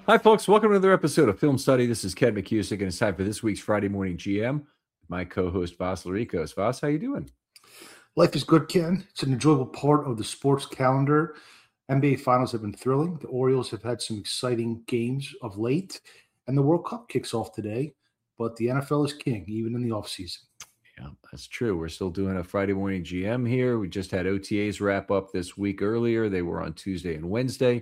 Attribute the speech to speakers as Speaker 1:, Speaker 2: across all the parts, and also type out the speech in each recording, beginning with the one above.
Speaker 1: Hi, folks. Welcome to another episode of Film Study. This is Ken McCusick, and it's time for this week's Friday Morning GM. My co-host, Vas Laricos. Vas, how you doing?
Speaker 2: Life is good, Ken. It's an enjoyable part of the sports calendar. NBA Finals have been thrilling. The Orioles have had some exciting games of late, and the World Cup kicks off today. But the NFL is king, even in the offseason.
Speaker 1: Yeah, that's true. We're still doing a Friday Morning GM here. We just had OTAs wrap up this week earlier. They were on Tuesday and Wednesday.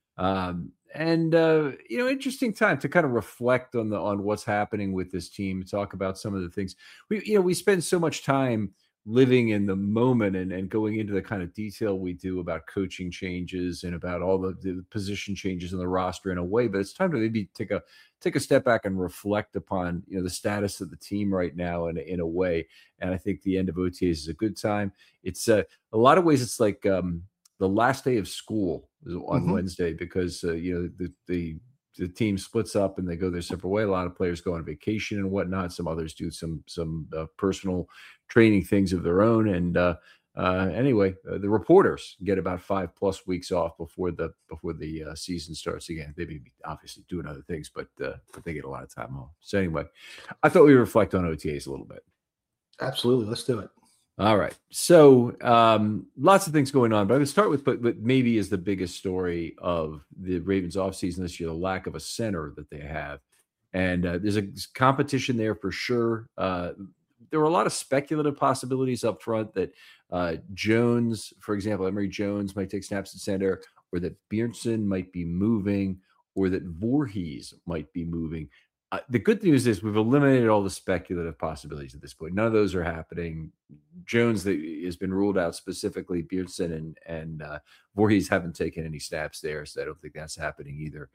Speaker 1: Interesting time to kind of reflect on what's happening with this team, talk about some of the things. We spend so much time living in the moment and going into the kind of detail we do about coaching changes and about all the position changes in the roster in a way, but it's time to maybe take a step back and reflect upon the status of the team right now in a way. And I think the end of OTAs is a good time. It's a lot of ways it's like the last day of school is on Wednesday because the team splits up and they go their separate way. A lot of players go on vacation and whatnot. Some others do some personal training things of their own. And anyway, the reporters get about 5+ weeks off before the season starts again. They may be obviously doing other things, but they get a lot of time off. So anyway, I thought we'd reflect on OTAs a little bit.
Speaker 2: Absolutely, let's do it.
Speaker 1: All right. So lots of things going on, but I'm going to start with what maybe is the biggest story of the Ravens offseason this year, the lack of a center that they have. And there's a competition there for sure. There were a lot of speculative possibilities up front that Jones, for example, Emory Jones might take snaps at center, or that Bjornsson might be moving, or that Voorhees might be moving. The good news is we've eliminated all the speculative possibilities at this point. None of those are happening. Jones has been ruled out specifically. Bjornsson and Voorhees haven't taken any snaps there, so I don't think that's happening either.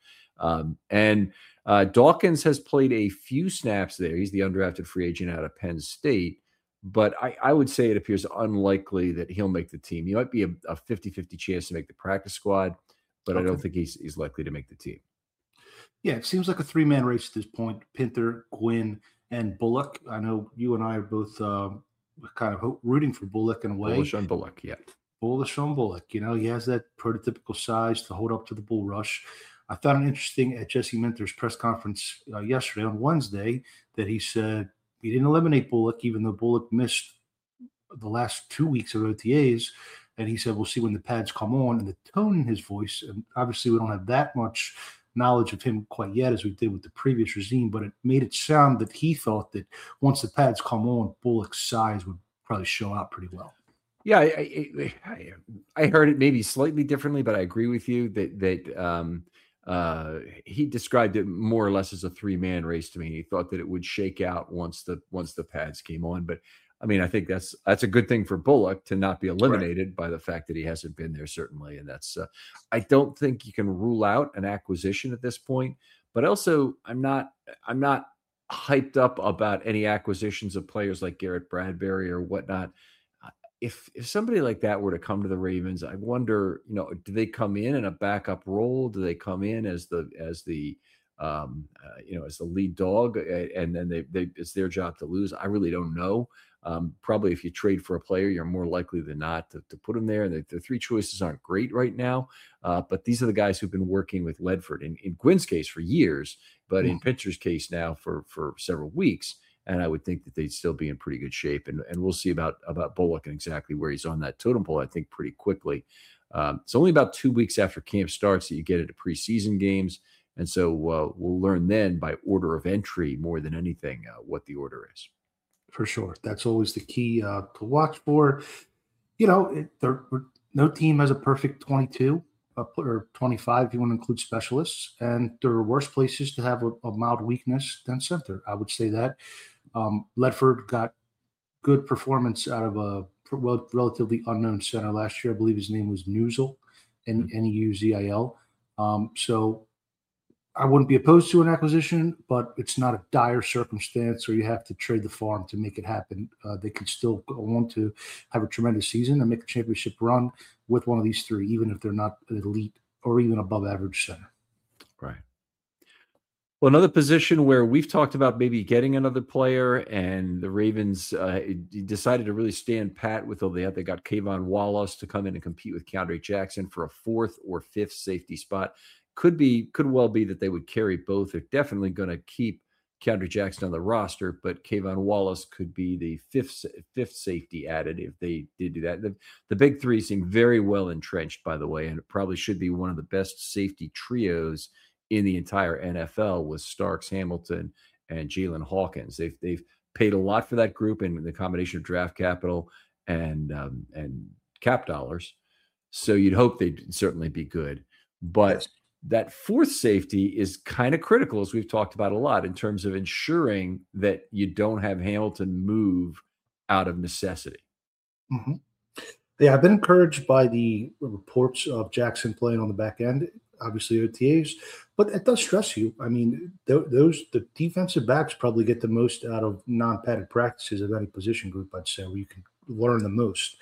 Speaker 1: Dawkins has played a few snaps there. He's the undrafted free agent out of Penn State, but I would say it appears unlikely that he'll make the team. He might be a 50-50 chance to make the practice squad, but okay. I don't think he's likely to make the team.
Speaker 2: Yeah, it seems like a three-man race at this point. Pinter, Gwynn, and Bullock. I know you and I are both kind of rooting for Bullock in a way.
Speaker 1: Bullish on Bullock, yeah.
Speaker 2: Bullish on Bullock. He has that prototypical size to hold up to the bull rush. I found it interesting at Jesse Minter's press conference yesterday on Wednesday that he said he didn't eliminate Bullock, even though Bullock missed the last 2 weeks of OTAs. And he said, we'll see when the pads come on. And the tone in his voice, and obviously we don't have that much knowledge of him quite yet as we did with the previous regime, but it made it sound that he thought that once the pads come on, Bullock's size would probably show out pretty well.
Speaker 1: Yeah, I heard it maybe slightly differently, but I agree with you that he described it more or less as a three-man race to me. He thought that it would shake out once the pads came on, but I mean, I think that's a good thing for Bullock to not be eliminated by the fact that he hasn't been there, certainly. And that's I don't think you can rule out an acquisition at this point, but also I'm not hyped up about any acquisitions of players like Garrett Bradbury or whatnot. If somebody like that were to come to the Ravens, I wonder, do they come in a backup role? Do they come in as the lead dog, and then it's their job to lose? I really don't know. Probably if you trade for a player, you're more likely than not to put him there. And the three choices aren't great right now, but these are the guys who've been working with Ledford in Gwynn's case for years, but in Pinter's case now for several weeks. And I would think that they'd still be in pretty good shape. And we'll see about Bullock and exactly where he's on that totem pole, I think, pretty quickly. It's only about 2 weeks after camp starts that you get into preseason games. And so we'll learn then by order of entry more than anything what the order is.
Speaker 2: For sure. That's always the key to watch for. No team has a perfect 22 or 25 if you want to include specialists. And there are worse places to have a mild weakness than center. I would say that. Ledford got good performance out of a relatively unknown center last year. I believe his name was Neuzil, Neuzil. So I wouldn't be opposed to an acquisition, but it's not a dire circumstance or you have to trade the farm to make it happen. They could still go on to have a tremendous season and make a championship run with one of these three, even if they're not an elite or even above average center.
Speaker 1: Right. Well, another position where we've talked about maybe getting another player, and the Ravens decided to really stand pat with all they got Kayvon Wallace to come in and compete with Keandre Jackson for a 4th or 5th safety spot. could well be that they would carry both. They're definitely going to keep Keandre Jackson on the roster, but Kayvon Wallace could be the fifth safety added if they did do that. The big three seem very well entrenched, by the way, and it probably should be one of the best safety trios in the entire NFL with Starks, Hamilton, and Jalen Hawkins. They've paid a lot for that group in the combination of draft capital and cap dollars. So you'd hope they'd certainly be good. But yes, that fourth safety is kind of critical, as we've talked about a lot, in terms of ensuring that you don't have Hamilton move out of necessity.
Speaker 2: Mm-hmm. Yeah, I've been encouraged by the reports of Jackson playing on the back end, obviously OTAs, but it does stress you. I mean, the defensive backs probably get the most out of non-padded practices of any position group, I'd say, where you can learn the most.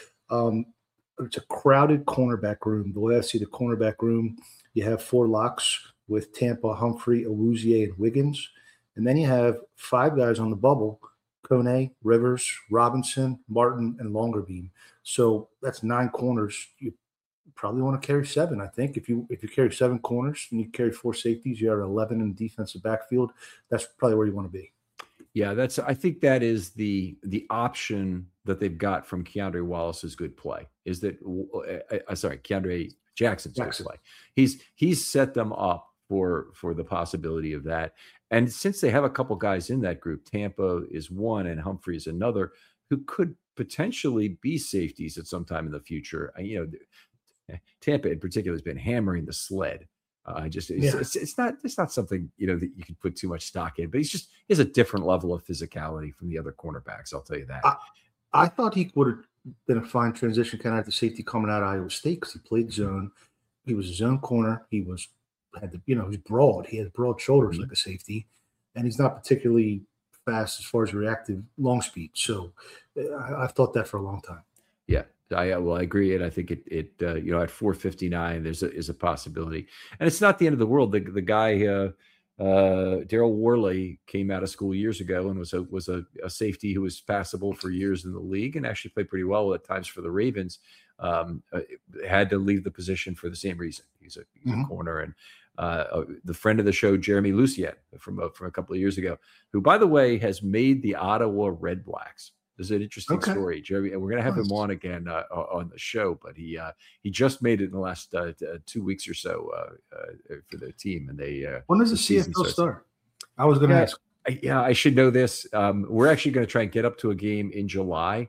Speaker 2: It's a crowded cornerback room. The way I see the cornerback room, you have 4 locks with Tampa, Humphrey, Awuzie, and Wiggins. And then you have 5 guys on the bubble, Kone, Rivers, Robinson, Martin, and Longerbeam. So that's 9 corners. You probably want to carry 7, I think. If you carry 7 corners and you carry 4 safeties, you are 11 in the defensive backfield. That's probably where you want to be.
Speaker 1: Yeah, I think that is the option that they've got from Keandre Wallace's good play. Is that Keandre Jackson's good play. He's set them up for the possibility of that. And since they have a couple guys in that group, Tampa is one and Humphrey is another, who could potentially be safeties at some time in the future. Tampa in particular has been hammering the sled. It's not something that you can put too much stock in, but he has a different level of physicality from the other cornerbacks. I'll tell you that.
Speaker 2: I thought he would have been a fine transition kind of at the safety coming out of Iowa State because he played zone. He was a zone corner. He was broad. He had broad shoulders like a safety, and he's not particularly fast as far as reactive long speed. So I've thought that for a long time.
Speaker 1: Yeah. I agree, and I think it at 459 is a possibility, and it's not the end of the world. The guy Daryl Worley came out of school years ago and was a safety who was passable for years in the league and actually played pretty well at times for the Ravens. Had to leave the position for the same reason. He's a corner, and the friend of the show, Jeremy Lucien, from a couple of years ago, who by the way has made the Ottawa Red Blacks. This is an interesting story, Jeremy, and we're going to have him on again on the show. But he just made it in the last 2 weeks or so for the team, and they.
Speaker 2: When does the CFL start? I was going to ask.
Speaker 1: I should know this. We're actually going to try and get up to a game in July.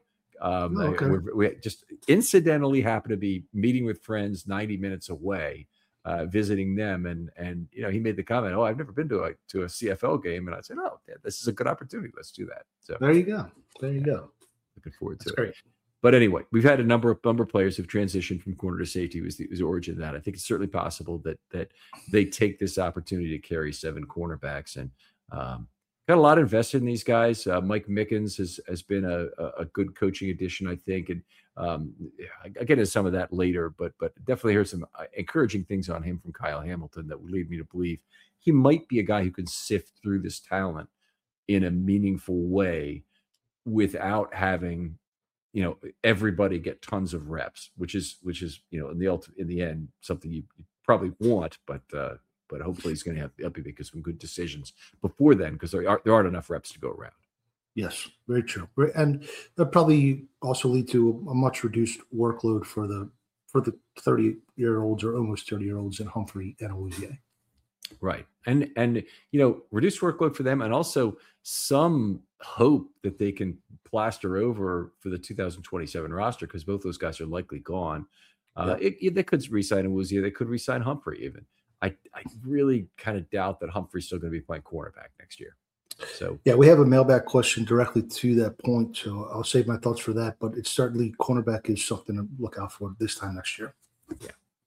Speaker 1: We just incidentally happen to be meeting with friends 90 minutes away, visiting them, and he made the comment, "Oh, I've never been to a CFL game," and I said, "Oh, yeah, this is a good opportunity. Let's do that." So
Speaker 2: there you go.
Speaker 1: Looking forward to
Speaker 2: That's
Speaker 1: it.
Speaker 2: Great.
Speaker 1: But anyway, we've had a number of players who've transitioned from corner to safety. Was the origin of that. I think it's certainly possible that they take this opportunity to carry 7 cornerbacks, and got a lot invested in these guys. Mike Mickens has been a good coaching addition, I think, and I'll get into some of that later. But definitely heard some encouraging things on him from Kyle Hamilton that would lead me to believe he might be a guy who can sift through this talent in a meaningful way without having everybody get tons of reps, which is in the end something you probably want, but hopefully he's going to have to make some good decisions before then, because there aren't enough reps to go around.
Speaker 2: Yes, very true, and that probably also lead to a much reduced workload for the 30-year-olds or almost 30-year-olds in Humphrey and Awuzie.
Speaker 1: Right, and reduced workload for them, and also some hope that they can plaster over for the 2027 roster, because both those guys are likely gone. They could re-sign Awuzie, they could re-sign Humphrey even. I really kind of doubt that Humphrey's still going to be playing cornerback next year. So
Speaker 2: yeah, we have a mailback question directly to that point, so I'll save my thoughts for that. But it's certainly cornerback is something to look out for this time next year.
Speaker 1: Yeah.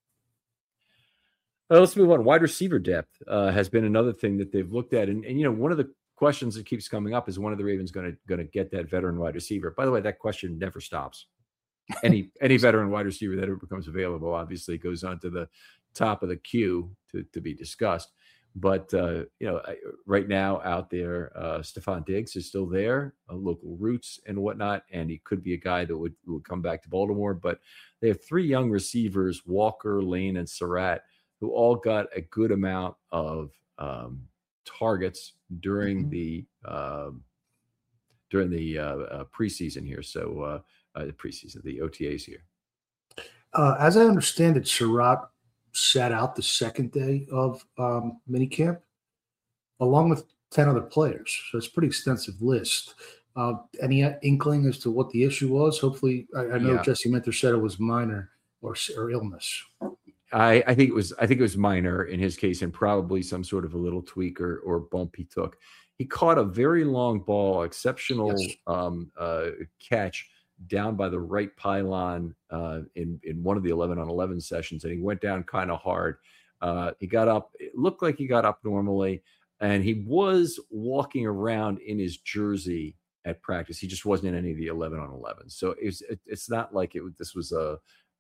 Speaker 1: Let's move on. Wide receiver depth has been another thing that they've looked at, and one of the questions that keeps coming up is, when are the Ravens going to get that veteran wide receiver? By the way, that question never stops. Any veteran wide receiver that ever becomes available obviously goes on to the top of the queue to be discussed. But right now out there, Stephon Diggs is still there, local roots and whatnot, and he could be a guy that would come back to Baltimore. But they have 3 young receivers, Walker, Lane, and Surratt, who all got a good amount of targets during the preseason here. So the preseason, the OTAs here.
Speaker 2: As I understand it, Surratt sat out the second day of minicamp, along with 10 other players. So it's a pretty extensive list. Any inkling as to what the issue was? Hopefully, I know Jesse Minter said it was minor or illness.
Speaker 1: I think it was minor in his case, and probably some sort of a little tweak or bump he took. He caught a very long ball, exceptional catch down by the right pylon in one of the 11-on-11 sessions, and he went down kind of hard. He got up. It looked like he got up normally, and he was walking around in his jersey at practice. He just wasn't in any of the 11-on-11. So it's not like this was a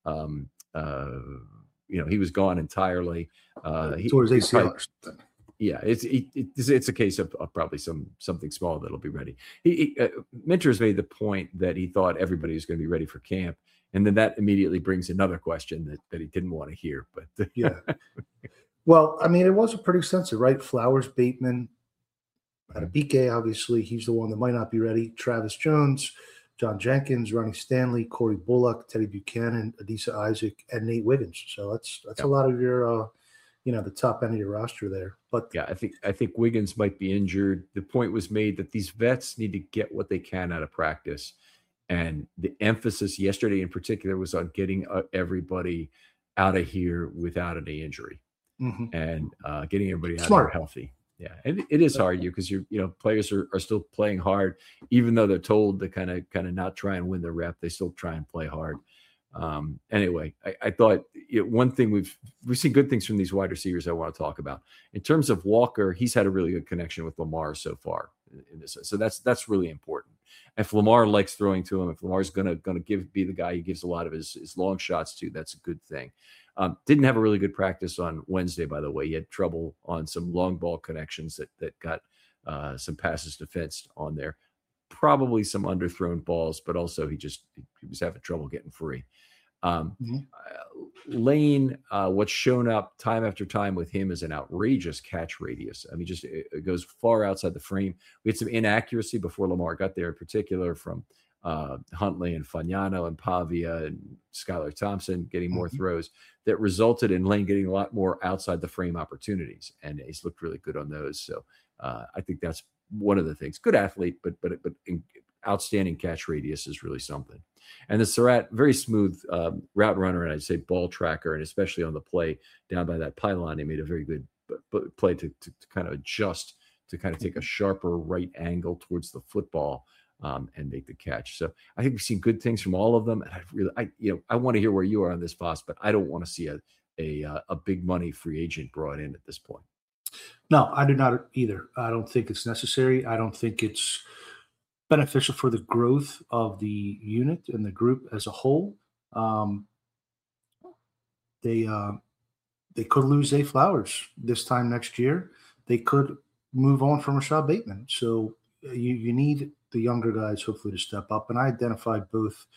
Speaker 1: he was gone entirely.
Speaker 2: Towards ACL.
Speaker 1: Yeah, it's a case of probably something small that'll be ready. Minter's made the point that he thought everybody was going to be ready for camp, and then that immediately brings another question that he didn't want to hear. But
Speaker 2: yeah, well, I mean, it was a pretty extensive, right? Flowers, Bateman, BK, obviously, he's the one that might not be ready. Travis Jones, John Jenkins, Ronnie Stanley, Corey Bullock, Teddy Buchanan, Adisa Isaac, and Nate Wiggins. So that's a lot of your, the top end of your roster there. But
Speaker 1: yeah, I think Wiggins might be injured. The point was made that these vets need to get what they can out of practice, and the emphasis yesterday in particular was on getting everybody out of here without any injury, and getting everybody out of here healthy. Yeah, and it is hard because players are still playing hard, even though they're told to kind of not try and win the rep. They still try and play hard. Anyway, I thought one thing we've seen good things from these wide receivers I want to talk about. In terms of Walker, he's had a really good connection with Lamar so far in this. So that's really important. If Lamar likes throwing to him, if Lamar's gonna be the guy he gives a lot of his long shots to, that's a good thing. Didn't have a really good practice on Wednesday, by the way. He had trouble on some long ball connections that got some passes defensed on there. Probably some underthrown balls, but also he was having trouble getting free. Lane, what's shown up time after time with him is an outrageous catch radius. I mean, it goes far outside the frame. We had some inaccuracy before Lamar got there, in particular from Huntley and Fagnano and Pavia and Skylar Thompson getting more throws that resulted in Lane getting a lot more outside the frame opportunities, and he's looked really good on those. So I think that's one of the things. Good athlete, but outstanding catch radius is really something. And the Surratt, very smooth route runner, and I'd say ball tracker, and especially on the play down by that pylon, he made a very good play to kind of adjust, to kind of take a sharper right angle towards the football and make the catch. So I think we've seen good things from all of them. And I want to hear where you are on this, Boss, but I don't want to see a big money free agent brought in at this point.
Speaker 2: No, I do not either. I don't think it's necessary. I don't think it's beneficial for the growth of the unit and the group as a whole. They could lose Zay Flowers this time next year. They could move on from Rashad Bateman. So you need the younger guys hopefully to step up. And I identified both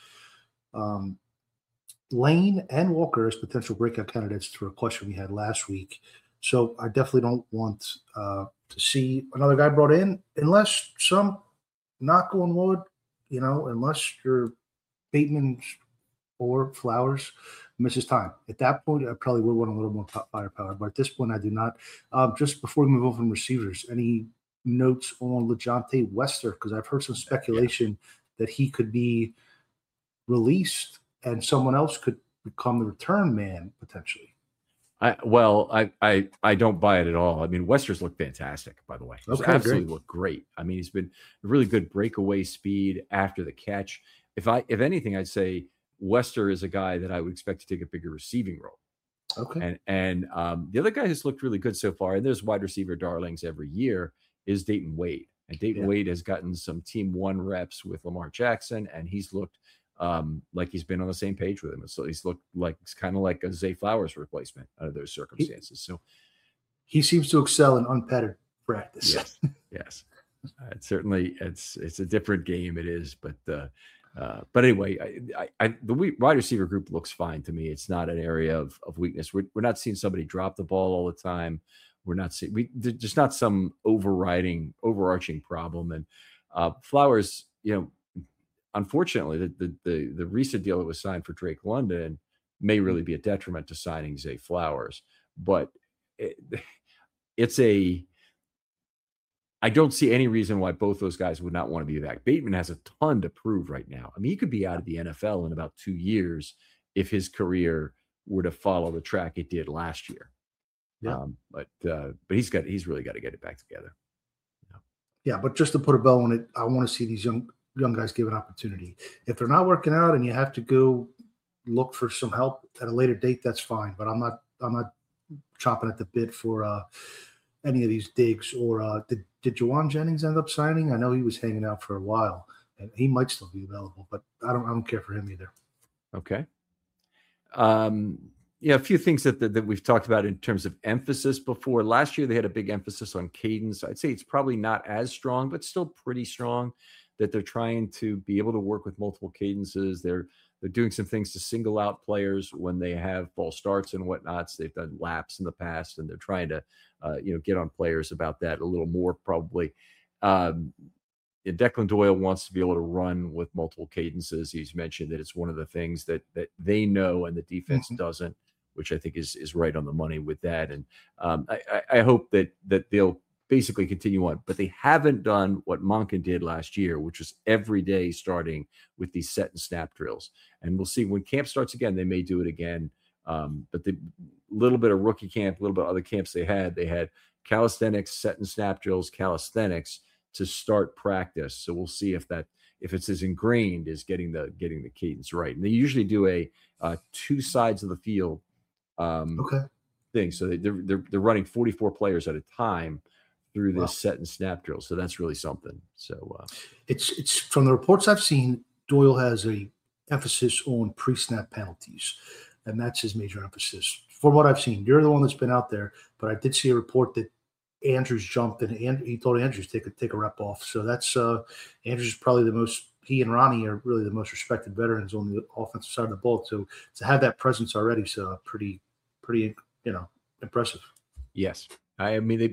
Speaker 2: Lane and Walker as potential breakout candidates for a question we had last week. So I definitely don't want to see another guy brought in unless some, knock on wood, unless you're Bateman or Flowers misses time. At that point, I probably would want a little more firepower. But at this point, I do not. Just before we move on from receivers, any notes on LeJohntay Wester? Because I've heard some speculation that he could be released and someone else could become the return man potentially.
Speaker 1: I don't buy it at all. I mean, Wester's looked fantastic, by the way. He's absolutely looked great. I mean, he's been a really good breakaway speed after the catch. If anything, I'd say Wester is a guy that I would expect to take a bigger receiving role.
Speaker 2: Okay.
Speaker 1: And the other guy who's looked really good so far, and there's wide receiver darlings every year, is Dayton Wade. And Dayton Wade has gotten some team one reps with Lamar Jackson, and he's looked like he's been on the same page with him. So he's looked like it's kind of like a Zay Flowers replacement under those circumstances. So
Speaker 2: he seems to excel in unpadded practice.
Speaker 1: Yes. It's certainly it's a different game. It is, but But anyway, the wide receiver group looks fine to me. It's not an area of weakness. We're not seeing somebody drop the ball all the time. We're not seeing just not some overarching problem. And Flowers, unfortunately, the recent deal that was signed for Drake London may really be a detriment to signing Zay Flowers. But I don't see any reason why both those guys would not want to be back. Bateman has a ton to prove right now. I mean, he could be out of the NFL in about 2 years if his career were to follow the track it did last year.
Speaker 2: Yeah.
Speaker 1: But he's really got to get it back together.
Speaker 2: Yeah, but just to put a bow on it, I want to see these young guys give an opportunity. If they're not working out and you have to go look for some help at a later date, that's fine. But I'm not chomping at the bit for any of these digs. Or did Jawan Jennings end up signing? I know he was hanging out for a while, and he might still be available, but I don't care for him either.
Speaker 1: Okay. A few things that we've talked about in terms of emphasis before. Last year, they had a big emphasis on cadence. I'd say it's probably not as strong, but still pretty strong, that they're trying to be able to work with multiple cadences. They're doing some things to single out players when they have false starts and whatnots. They've done laps in the past, and they're trying to, get on players about that a little more probably. Declan Doyle wants to be able to run with multiple cadences. He's mentioned that it's one of the things that they know and the defense doesn't, which I think is right on the money with that. And I hope that they'll basically continue on, but they haven't done what Monken did last year, which was every day starting with these set and snap drills. And we'll see when camp starts again, they may do it again. But the little bit of rookie camp, a little bit of other camps they had calisthenics, set and snap drills, calisthenics to start practice. So we'll see if it's as ingrained as getting the cadence right. And they usually do a two sides of the field thing. So they're running 44 players at a time through this set and snap drill. So that's really something. So
Speaker 2: it's from the reports I've seen, Doyle has a emphasis on pre-snap penalties, and that's his major emphasis. From what I've seen, you're the one that's been out there, but I did see a report that Andrews jumped and he told Andrews take a rep off. So that's Andrews is probably he and Ronnie are really the most respected veterans on the offensive side of the ball. So to have that presence already, so pretty impressive.
Speaker 1: Yes, I mean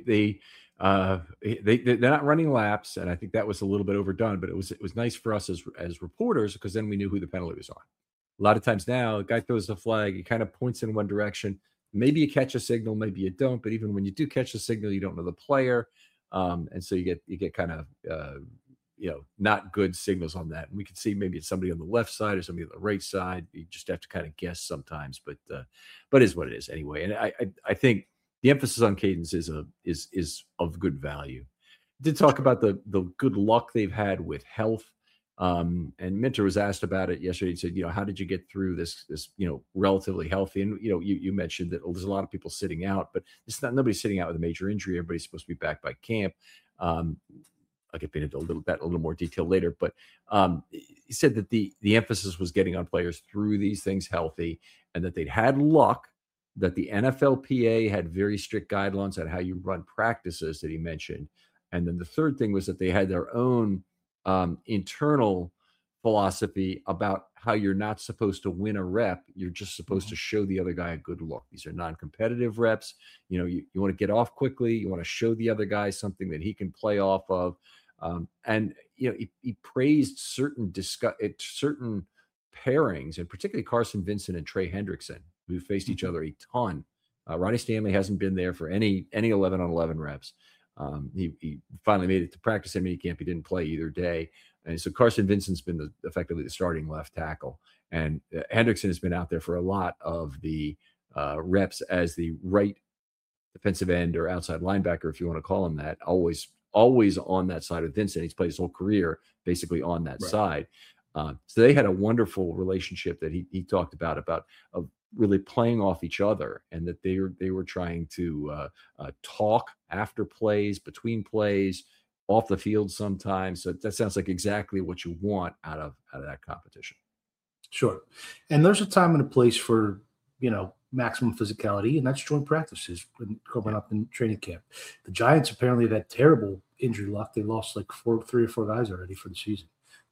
Speaker 1: they're not running laps, and I think that was a little bit overdone. But it was nice for us as reporters, because then we knew who the penalty was on. A lot of times now, a guy throws the flag, he kind of points in one direction. Maybe you catch a signal, maybe you don't. But even when you do catch a signal, you don't know the player, and so you get kind of not good signals on that. And we can see maybe it's somebody on the left side or somebody on the right side. You just have to kind of guess sometimes, but it is what it is anyway. And I think the emphasis on cadence is of good value. Did talk about the good luck they've had with health. And Minter was asked about it yesterday. He said, how did you get through this relatively healthy? And, you mentioned that there's a lot of people sitting out, but nobody's sitting out with a major injury. Everybody's supposed to be back by camp. I'll get into a little more detail later, but he said that the emphasis was getting on players through these things healthy, and that they'd had luck, that the NFLPA had very strict guidelines on how you run practices that he mentioned. And then the third thing was that they had their own internal philosophy about how you're not supposed to win a rep. You're just supposed to show the other guy a good look. These are non-competitive reps. You want to get off quickly. You want to show the other guy something that he can play off of. He praised certain pairings, and particularly Carson Vincent and Trey Hendrickson, who faced each other a ton. Ronnie Stanley hasn't been there for any 11-on-11 reps. He finally made it to practice and minicamp. He didn't play either day. And so Carson Vincent's been effectively the starting left tackle. And Hendrickson has been out there for a lot of the reps as the right defensive end or outside linebacker, if you want to call him that, always on that side of Vincent. He's played his whole career basically on that side. So they had a wonderful relationship that he talked about really playing off each other, and that they were trying to talk after plays, between plays, off the field sometimes. So that sounds like exactly what you want out of that competition.
Speaker 2: Sure. And there's a time and a place for, maximum physicality, and that's joint practices when coming up in training camp. The Giants apparently have had terrible injury luck. They lost like 3 or 4 guys already for the season.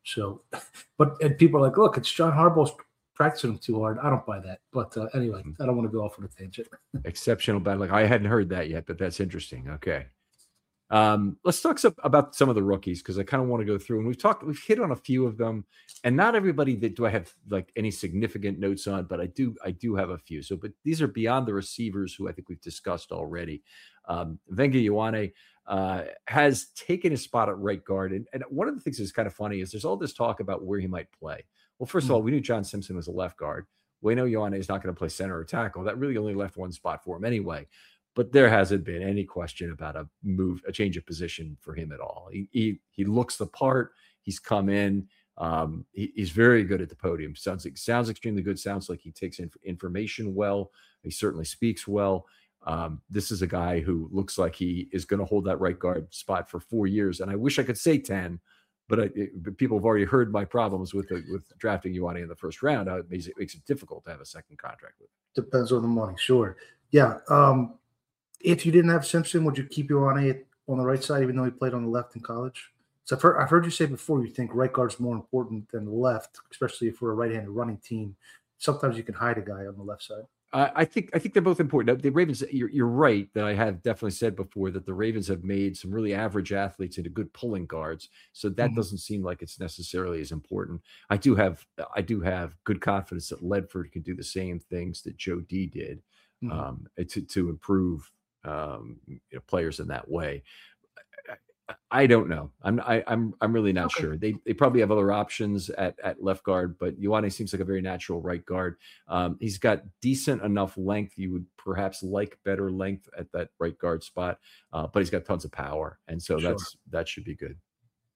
Speaker 2: So, and people are like, look, it's John Harbaugh's practicing him too hard. I don't buy that. But anyway, I don't want to go off on a tangent.
Speaker 1: Exceptional battle. Like, I hadn't heard that yet, but that's interesting. Okay. Let's talk about some of the rookies, because I kind of want to go through, and we've hit on a few of them, and not everybody that do I have like any significant notes on, but I do have a few. So, but these are beyond the receivers who I think we've discussed already. Venga Ioane has taken his spot at right guard, and one of the things that's kind of funny is there's all this talk about where he might play. Well, first of all, we knew John Simpson was a left guard. We know Ioane is not going to play center or tackle. That really only left one spot for him anyway. But there hasn't been any question about a change of position for him at all. He looks the part. He's come in. He's very good at the podium. Sounds extremely good. Sounds like he takes information well. He certainly speaks well. This is a guy who looks like he is going to hold that right guard spot for 4 years. And I wish I could say 10, but people have already heard my problems with drafting Ioane in the first round. It makes it difficult to have a second contract with him.
Speaker 2: Depends on the money, sure. Yeah. If you didn't have Simpson, would you keep Ioane on the right side, even though he played on the left in college? So I've heard you say before you think right guard's more important than the left, especially if we're a right-handed running team. Sometimes you can hide a guy on the left side.
Speaker 1: I think they're both important. The Ravens, you're right that I have definitely said before that the Ravens have made some really average athletes into good pulling guards. So that doesn't seem like it's necessarily as important. I do have good confidence that Ledford can do the same things that Joe D did to improve players in that way. I don't know. I'm really not sure. They probably have other options at left guard, but Ioane seems like a very natural right guard. He's got decent enough length. You would perhaps like better length at that right guard spot, but he's got tons of power, and so that should be good.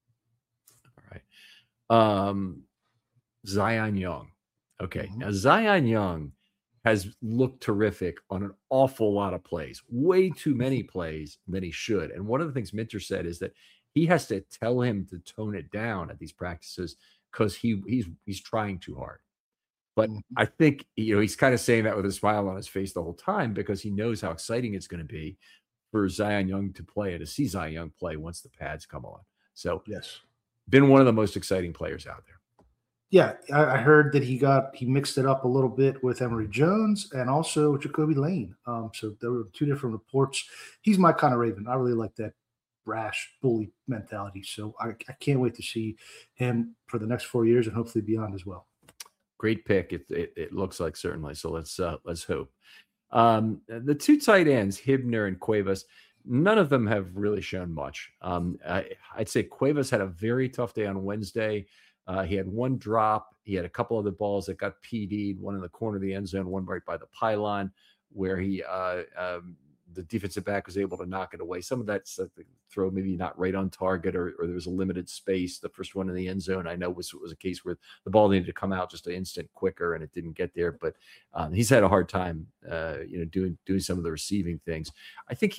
Speaker 1: All right. Zion Young. Okay. Now Zion Young has looked terrific on an awful lot of plays, way too many plays than he should. And one of the things Minter said is that he has to tell him to tone it down at these practices because he's trying too hard. But I think he's kind of saying that with a smile on his face the whole time because he knows how exciting it's going to be for Zion Young to play and to see Zion Young play once the pads come on. So
Speaker 2: yes, been
Speaker 1: one of the most exciting players out there.
Speaker 2: Yeah, I heard that he mixed it up a little bit with Emory Jones and also Jacoby Lane. So there were two different reports. He's my kind of Raven. I really like that brash bully mentality. So I can't wait to see him for the next 4 years and hopefully beyond as well.
Speaker 1: Great pick. It looks like certainly. So let's hope. The two tight ends, Hibner and Cuevas, none of them have really shown much. I'd say Cuevas had a very tough day on Wednesday. He had one drop. He had a couple other balls that got PD'd, one in the corner of the end zone, one right by the pylon, where the defensive back was able to knock it away. Some of that's the throw maybe not right on target, or there was a limited space. The first one in the end zone, I know was a case where the ball needed to come out just an instant quicker, and it didn't get there. But he's had a hard time, doing some of the receiving things. I think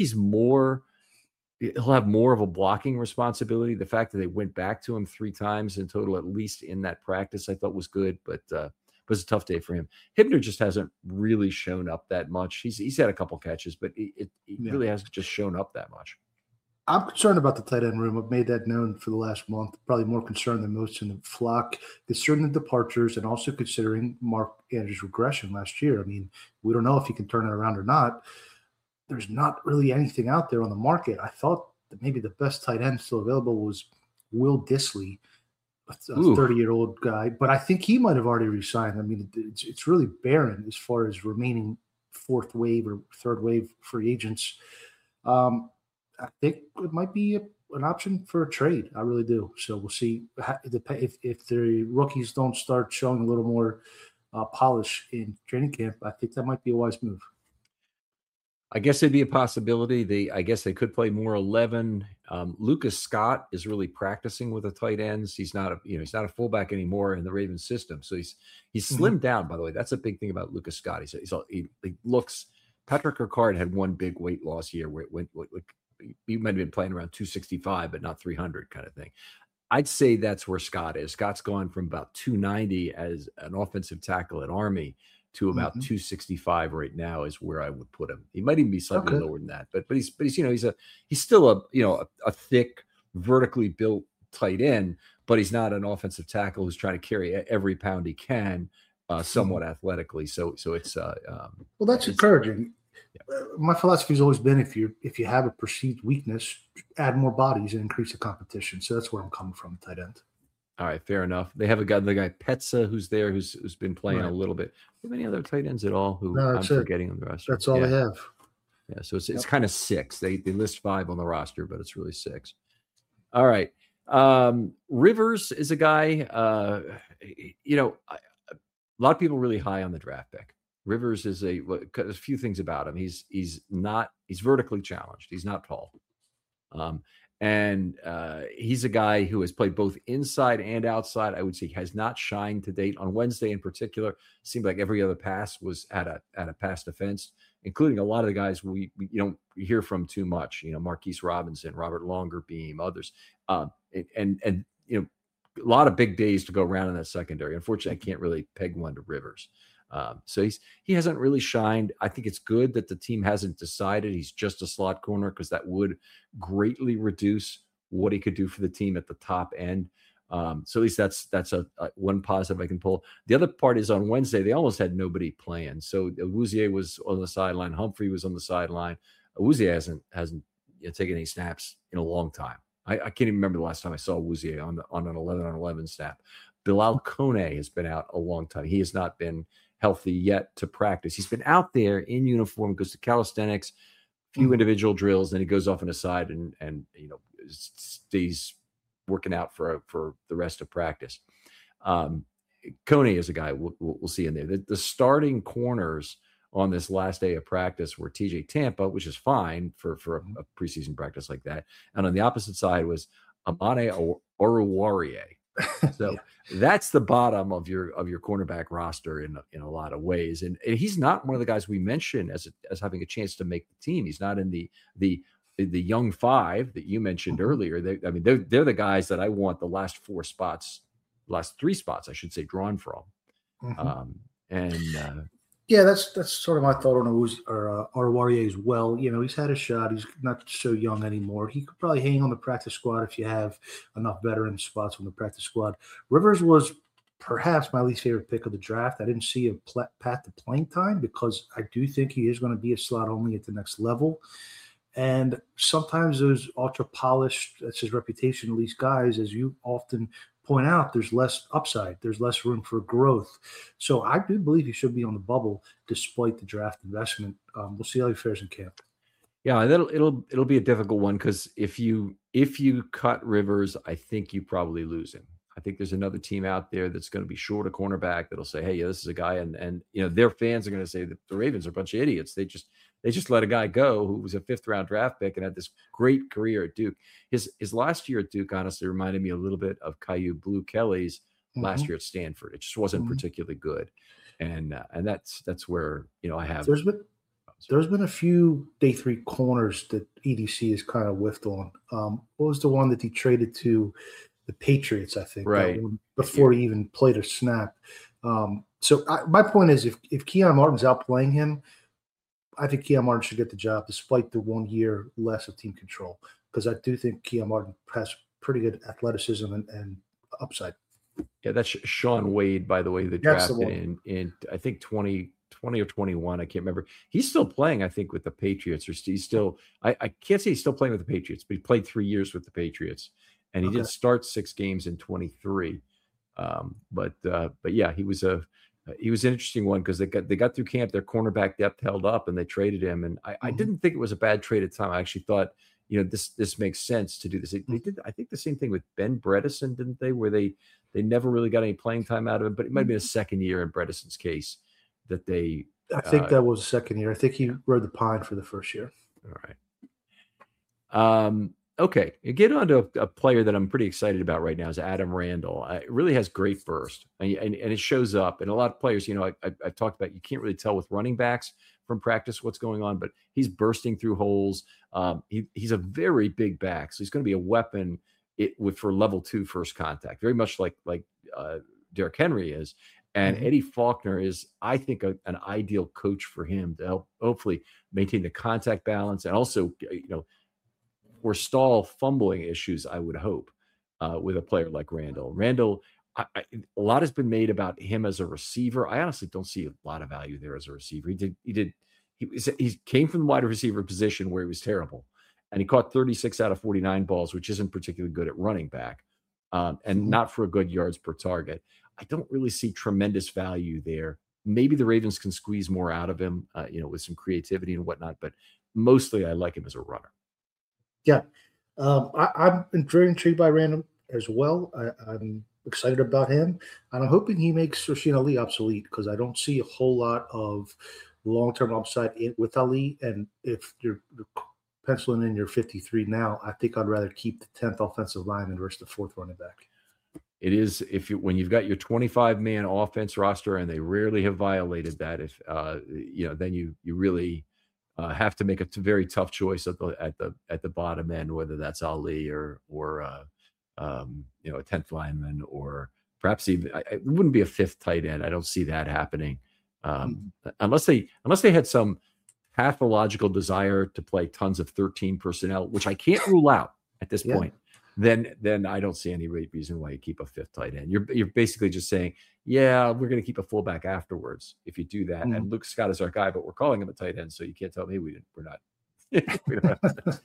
Speaker 1: he'll have more of a blocking responsibility. The fact that they went back to him 3 times in total, at least in that practice, I thought was good, but it was a tough day for him. Hibner just hasn't really shown up that much. He's had a couple catches, but he really hasn't just shown up that much.
Speaker 2: I'm concerned about the tight end room. I've made that known for the last month, probably more concerned than most in the flock, considering the departures and also considering Mark Andrews' regression last year. I mean, we don't know if he can turn it around or not. There's not really anything out there on the market. I thought that maybe the best tight end still available was Will Dissly, a 30-year-old guy, but I think he might have already resigned. I mean, it's really barren as far as remaining fourth wave or third wave free agents. I think it might be an option for a trade. I really do. So we'll see if the rookies don't start showing a little more polish in training camp. I think that might be a wise move.
Speaker 1: I guess it'd be a possibility. I guess they could play more 11. Lucas Scott is really practicing with the tight ends. He's not a fullback anymore in the Ravens system. So he's slimmed down, by the way. That's a big thing about Lucas Scott. He looks. Patrick Ricard had one big weight loss year where he might have been playing around 265, but not 300 kind of thing. I'd say that's where Scott is. Scott's gone from about 290 as an offensive tackle at Army to about 265 right now is where I would put him. He might even be slightly lower than that, but he's still a thick, vertically built tight end, but he's not an offensive tackle who's trying to carry every pound he can, somewhat athletically. So it's
Speaker 2: well, that's encouraging. My philosophy has always been if you have a perceived weakness, add more bodies and increase the competition. So that's where I'm coming from, tight end.
Speaker 1: All right, fair enough. They have the guy Petza who's there, who's been playing a little bit. Do you have any other tight ends at all who I'm forgetting on the roster?
Speaker 2: That's all they have.
Speaker 1: Yeah, so it's kind of 6. They list 5 on the roster, but it's really 6. All right. Rivers is a guy, a lot of people really high on the draft pick. Rivers is a few things about him. He's vertically challenged. He's not tall. And he's a guy who has played both inside and outside. I would say has not shined to date. On Wednesday in particular, seemed like every other pass was at a pass defense, including a lot of the guys we don't hear from too much. Marquise Robinson, Robert Longerbeam, others, and a lot of big days to go around in that secondary. Unfortunately, I can't really peg one to Rivers. So he hasn't really shined. I think it's good that the team hasn't decided he's just a slot corner, because that would greatly reduce what he could do for the team at the top end. So at least that's a one positive I can pull. The other part is on Wednesday, they almost had nobody playing. So Awuzie was on the sideline. Humphrey was on the sideline. Awuzie hasn't taken any snaps in a long time. I can't even remember the last time I saw Awuzie on an 11-on-11 snap. Bilal Kone has been out a long time. He has not been healthy yet to practice. He's been out there in uniform, goes to calisthenics, few individual drills, then he goes off on the side and stays working out for the rest of practice. Kone is a guy we'll see in there. The starting corners on this last day of practice were TJ Tampa, which is fine for a preseason practice like that. And on the opposite side was Amane Oruwariye. So that's the bottom of your cornerback roster in a lot of ways. And he's not one of the guys we mentioned as having a chance to make the team. He's not in the young 5 that you mentioned earlier. They're the guys that I want the last 3 spots, I should say, drawn from.
Speaker 2: Yeah, that's sort of my thought on Oruwariye as well. He's had a shot. He's not so young anymore. He could probably hang on the practice squad if you have enough veteran spots on the practice squad. Rivers was perhaps my least favorite pick of the draft. I didn't see a path to playing time, because I do think he is going to be a slot only at the next level. And sometimes those ultra polished, that's his reputation, these guys, as you often point out, there's less upside, there's less room for growth. So I do believe he should be on the bubble despite the draft investment. We'll see how he fares in camp.
Speaker 1: Yeah, it'll be a difficult one, because if you cut Rivers, I think you probably lose him. I think there's another team out there that's going to be short a cornerback that'll say, hey, yeah, this is a guy, and their fans are going to say that the Ravens are a bunch of idiots. They just let a guy go who was a 5th-round draft pick and had this great career at Duke. His last year at Duke honestly reminded me a little bit of Caillou Blue Kelly's last year at Stanford. It just wasn't particularly good, and that's where I have.
Speaker 2: There's been a few day 3 corners that EDC has kind of whiffed on. What was the one that he traded to the Patriots, I think,
Speaker 1: right
Speaker 2: before he even played a snap? So my point is, if Keon Martin's outplaying him, I think Keon Martin should get the job despite the 1 year less of team control, because I do think Keon Martin has pretty good athleticism and upside.
Speaker 1: Yeah, that's Sean Wade, by the way, that drafted in I think 2020 or 21. I can't remember. He's still playing, I think, with the Patriots, or he's still. I can't say he's still playing with the Patriots, but he played 3 years with the Patriots, and he did start 6 games in 23. But yeah, he was an interesting one, because they got through camp, their cornerback depth held up, and they traded him. And I didn't think it was a bad trade at the time. I actually thought, this makes sense to do this. They did, I think, the same thing with Ben Bredesen, didn't they? Where they never really got any playing time out of him, but it might have been a second year in Bredesen's case that they.
Speaker 2: I think that was the second year. I think he rode the pine for the first year.
Speaker 1: All right. Okay, you get on to a player that I'm pretty excited about right now is Adam Randall. It really has great burst, and it shows up. And a lot of players, I've talked about, you can't really tell with running backs from practice what's going on, but he's bursting through holes. He's a very big back, so he's going to be a weapon for level 2 first contact, very much like Derrick Henry is. And Eddie Faulkner is, I think, an ideal coach for him to help hopefully maintain the contact balance and also, forestall fumbling issues, I would hope. with a player like Randall. Randall, a lot has been made about him as a receiver. I honestly don't see a lot of value there as a receiver. He came from the wide receiver position where he was terrible, and he caught 36 out of 49 balls, which isn't particularly good at running back, and not for a good yards per target. I don't really see tremendous value there. Maybe the Ravens can squeeze more out of him, with some creativity and whatnot, but mostly I like him as a runner.
Speaker 2: Yeah. I'm very intrigued by Randall as well. I'm excited about him, and I'm hoping he makes Rasheen Ali obsolete, because I don't see a whole lot of long-term upside with Ali. And if you're penciling in your 53 now, I think I'd rather keep the 10th offensive lineman versus the 4th running back.
Speaker 1: It is, when you've got your 25-man offense roster, and they rarely have violated that, then you really have to make a very tough choice at the bottom end, whether that's Ali or a 10th lineman, or perhaps even it wouldn't be a 5th tight end. I don't see that happening unless they had some pathological desire to play tons of 13 personnel, which I can't rule out at this point. Then I don't see any reason why you keep a 5th tight end. You're basically just saying, yeah, we're going to keep a fullback afterwards if you do that. And Luke Scott is our guy, but we're calling him a tight end, so you can't tell me we're not. We don't.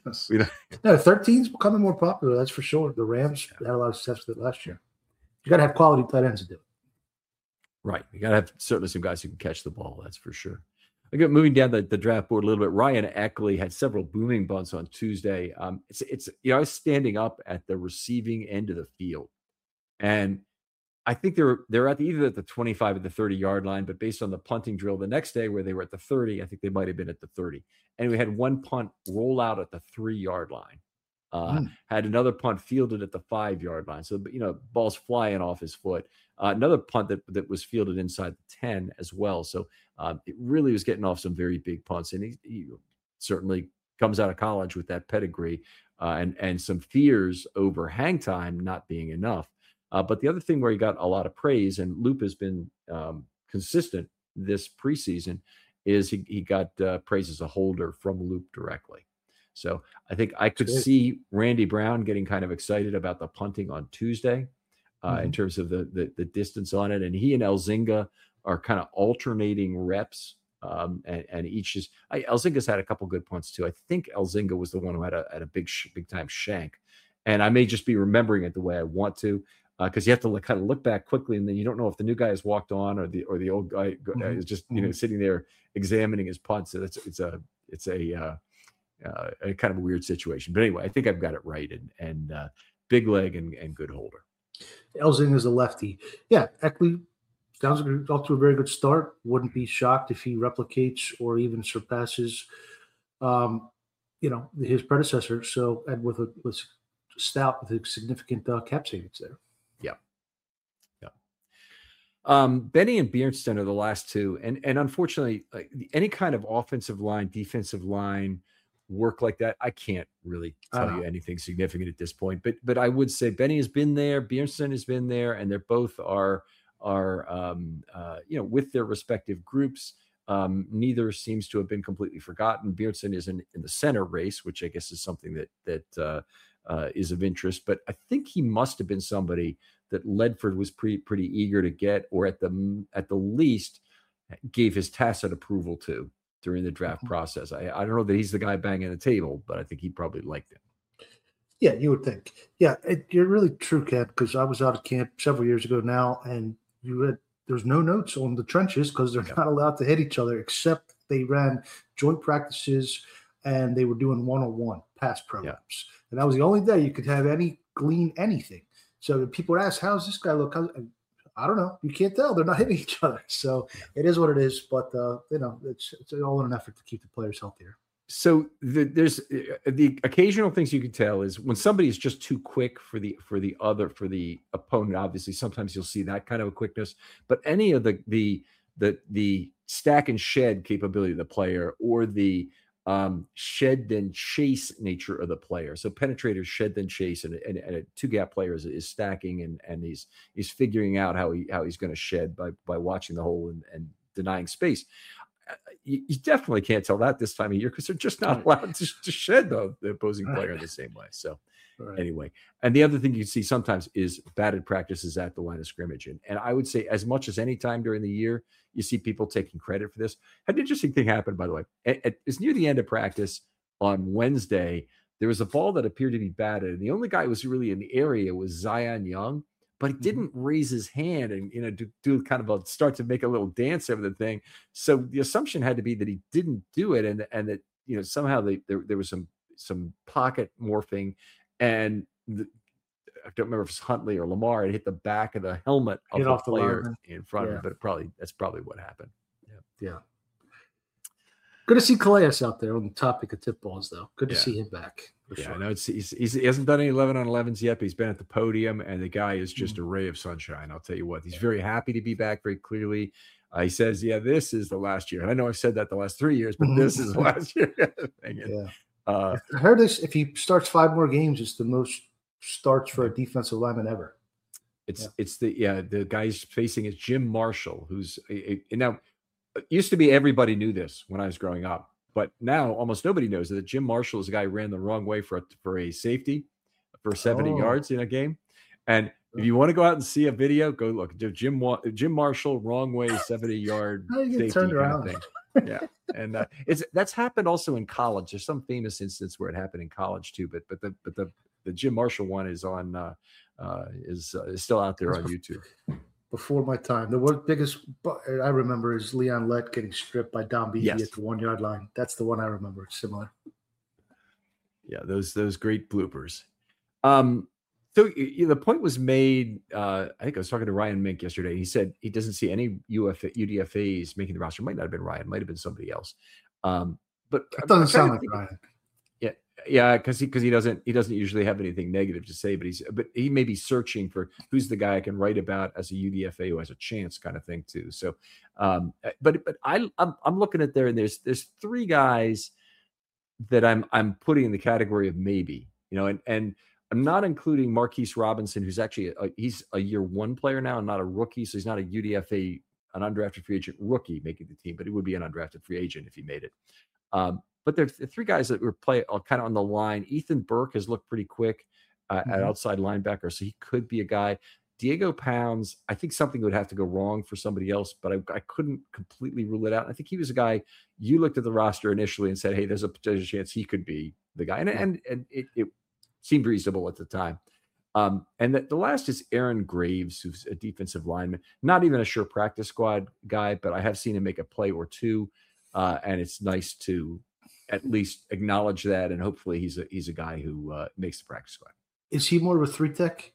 Speaker 2: 13's becoming more popular, that's for sure. The Rams had a lot of success with it last year. You got to have quality tight ends to do it. Right.
Speaker 1: You got to have certainly some guys who can catch the ball. That's for sure. Again, moving down the draft board a little bit, Ryan Eckley had several booming bunts on Tuesday. I was standing up at the receiving end of the field, and I think they're either at the 25 or the 30-yard line, but based on the punting drill the next day where they were at the 30, I think they might have been at the 30. And we had one punt roll out at the 3-yard line. Had another punt fielded at the 5-yard line. So, ball's flying off his foot. Another punt that was fielded inside the 10 as well. So it really was getting off some very big punts. And he certainly comes out of college with that pedigree and some fears over hang time not being enough. But the other thing where he got a lot of praise, and Loop has been consistent this preseason, is he got praise as a holder from Loop directly. So I think I could see Randy Brown getting kind of excited about the punting on Tuesday in terms of the distance on it. And he and Elzinga are kind of alternating reps. And each is Elzinga's had a couple good punts too. I think Elzinga was the one who had a big time shank. And I may just be remembering it the way I want to, because you have to kind of look back quickly, and then you don't know if the new guy has walked on or the old guy is just sitting there examining his punts. So it's a kind of a weird situation. But anyway, I think I've got it right, and big leg and good holder.
Speaker 2: Elzinga is a lefty. Yeah, Eckley sounds off to a very good start. Wouldn't be shocked if he replicates or even surpasses, his predecessor. So, and with Stout with a significant cap savings there.
Speaker 1: Benny and Bjornsson are the last two, and unfortunately, any kind of offensive line, defensive line work like that, I can't really tell you anything significant at this point. But I would say Benny has been there, Bjornsson has been there, and they're both are with their respective groups. Neither seems to have been completely forgotten. Bjornsson is in the center race, which I guess is something that is of interest. But I think he must have been somebody that Ledford was pretty eager to get, or at the least gave his tacit approval to during the draft process. I don't know that he's the guy banging the table, but I think he probably liked him.
Speaker 2: Yeah, you would think. Yeah, you're really true, Ken, because I was out of camp several years ago now, and there's no notes on the trenches because they're not allowed to hit each other, except they ran joint practices and they were doing one-on-one pass programs. Yeah. And that was the only day you could have glean anything. So people would ask, how's this guy look? I don't know. You can't tell. They're not hitting each other. So it is what it is. But, it's all in an effort to keep the players healthier.
Speaker 1: So there's the occasional things you can tell is when somebody is just too quick for the opponent. Obviously, sometimes you'll see that kind of a quickness. But any of the stack and shed capability of the player, or the shed then chase nature of the player. So penetrators shed then chase, and a two-gap player is stacking and he's figuring out how he's going to shed by watching the hole and denying space. You definitely can't tell that this time of year because they're just not allowed to shed the opposing player in the same way. So
Speaker 2: Right.
Speaker 1: Anyway, and the other thing you see sometimes is batted practices at the line of scrimmage. And I would say as much as any time during the year, you see people taking credit for this. Had an interesting thing happen, by the way. It's near the end of practice on Wednesday. There was a ball that appeared to be batted, and the only guy who was really in the area was Zion Young, but he didn't raise his hand and do kind of start to make a little dance over the thing. So the assumption had to be that he didn't do it, and that somehow there was some pocket morphing, and I don't remember if it's Huntley or Lamar. It hit the back of the helmet of the player in front of him, but that's probably what happened.
Speaker 2: Yeah. Good to see Calais out there on the topic of tip balls, though. Good to see him back.
Speaker 1: Sure. I know he hasn't done any 11-on-11s yet, but he's been at the podium, and the guy is just a ray of sunshine. I'll tell you what, he's very happy to be back. Very clearly, he says, this is the last year. And I know I've said that the last 3 years, but this is the last year.
Speaker 2: I heard this. If he starts 5 more games, it's the most starts for a defensive lineman ever.
Speaker 1: It's the guy he's facing is Jim Marshall, who's now it used to be everybody knew this when I was growing up, but now almost nobody knows that Jim Marshall is a guy who ran the wrong way for a safety for 70 yards in a game. And if you want to go out and see a video, go look. Jim Marshall, wrong way, 70-yard safety kind of thing. Yeah, and that's happened also in college. There's some famous instance where it happened in college too. But the Jim Marshall one is on is still out there on YouTube.
Speaker 2: Before my time, the biggest I remember is Leon Lett getting stripped by Don Beebe at the 1 yard line. That's the one I remember. Similar.
Speaker 1: Yeah, those great bloopers. So the point was made. I think I was talking to Ryan Mink yesterday. He said he doesn't see any UDFAs making the roster. Might not have been Ryan. Might have been somebody else. But
Speaker 2: it doesn't sound like Ryan.
Speaker 1: Yeah, because he doesn't usually have anything negative to say. But he may be searching for who's the guy I can write about as a UDFA who has a chance, kind of thing too. So, but I'm looking at there, and there's 3 guys that I'm putting in the category of maybe, and I'm not including Marquise Robinson, who's actually he's a year 1 player now and not a rookie. So he's not a UDFA, an undrafted free agent rookie making the team, but he would be an undrafted free agent if he made it. But there's 3 guys that were kind of on the line. Ethan Burke has looked pretty quick at outside linebacker, so he could be a guy. Diego Pounds, I think something would have to go wrong for somebody else, but I couldn't completely rule it out. I think he was a guy you looked at the roster initially and said, hey, there's a potential chance he could be the guy. And it seemed reasonable at the time. And the last is Aaron Graves, who's a defensive lineman, not even a sure practice squad guy, but I have seen him make a play or 2. And it's nice to at least acknowledge that, and hopefully he's a guy who makes the practice squad.
Speaker 2: Is he more of a 3-tech?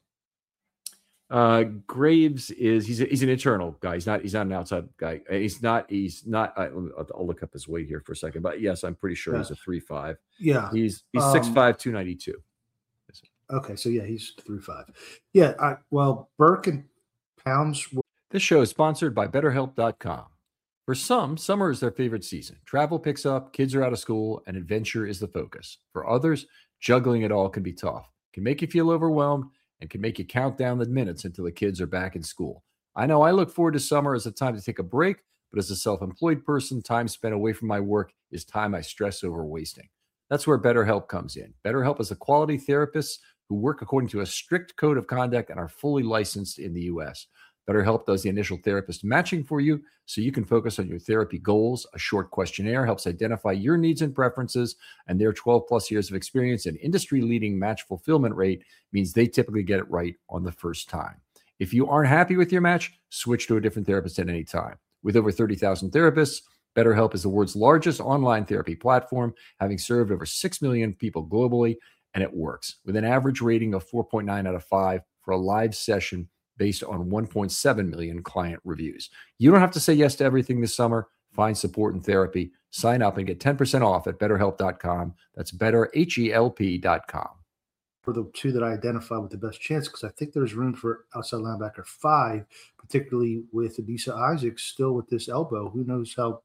Speaker 1: Graves he's an internal guy. He's not an outside guy. He's not. I'll look up his weight here for a second, but yes, I'm pretty sure he's a 3.5.
Speaker 2: Yeah,
Speaker 1: he's 6'5", 292.
Speaker 2: Okay, so yeah, he's 3.5. Yeah, Burke and Pounds.
Speaker 1: This show is sponsored by BetterHelp.com. For some, summer is their favorite season. Travel picks up, kids are out of school, and adventure is the focus. For others, juggling it all can be tough. It can make you feel overwhelmed and can make you count down the minutes until the kids are back in school. I know I look forward to summer as a time to take a break, but as a self-employed person, time spent away from my work is time I stress over wasting. That's where BetterHelp comes in. BetterHelp is a quality therapist who work according to a strict code of conduct and are fully licensed in the U.S. BetterHelp does the initial therapist matching for you so you can focus on your therapy goals. A short questionnaire helps identify your needs and preferences, and their 12-plus years of experience and industry-leading match fulfillment rate means they typically get it right on the first time. If you aren't happy with your match, switch to a different therapist at any time. With over 30,000 therapists, BetterHelp is the world's largest online therapy platform, having served over 6 million people globally, and it works. With an average rating of 4.9 out of 5 for a live session based on 1.7 million client reviews. You don't have to say yes to everything this summer. Find support and therapy. Sign up and get 10% off at BetterHelp.com. That's BetterHelp.com.
Speaker 2: For the 2 that I identify with the best chance, because I think there's room for outside linebacker 5, particularly with Adisa Isaacs still with this elbow. Who knows how,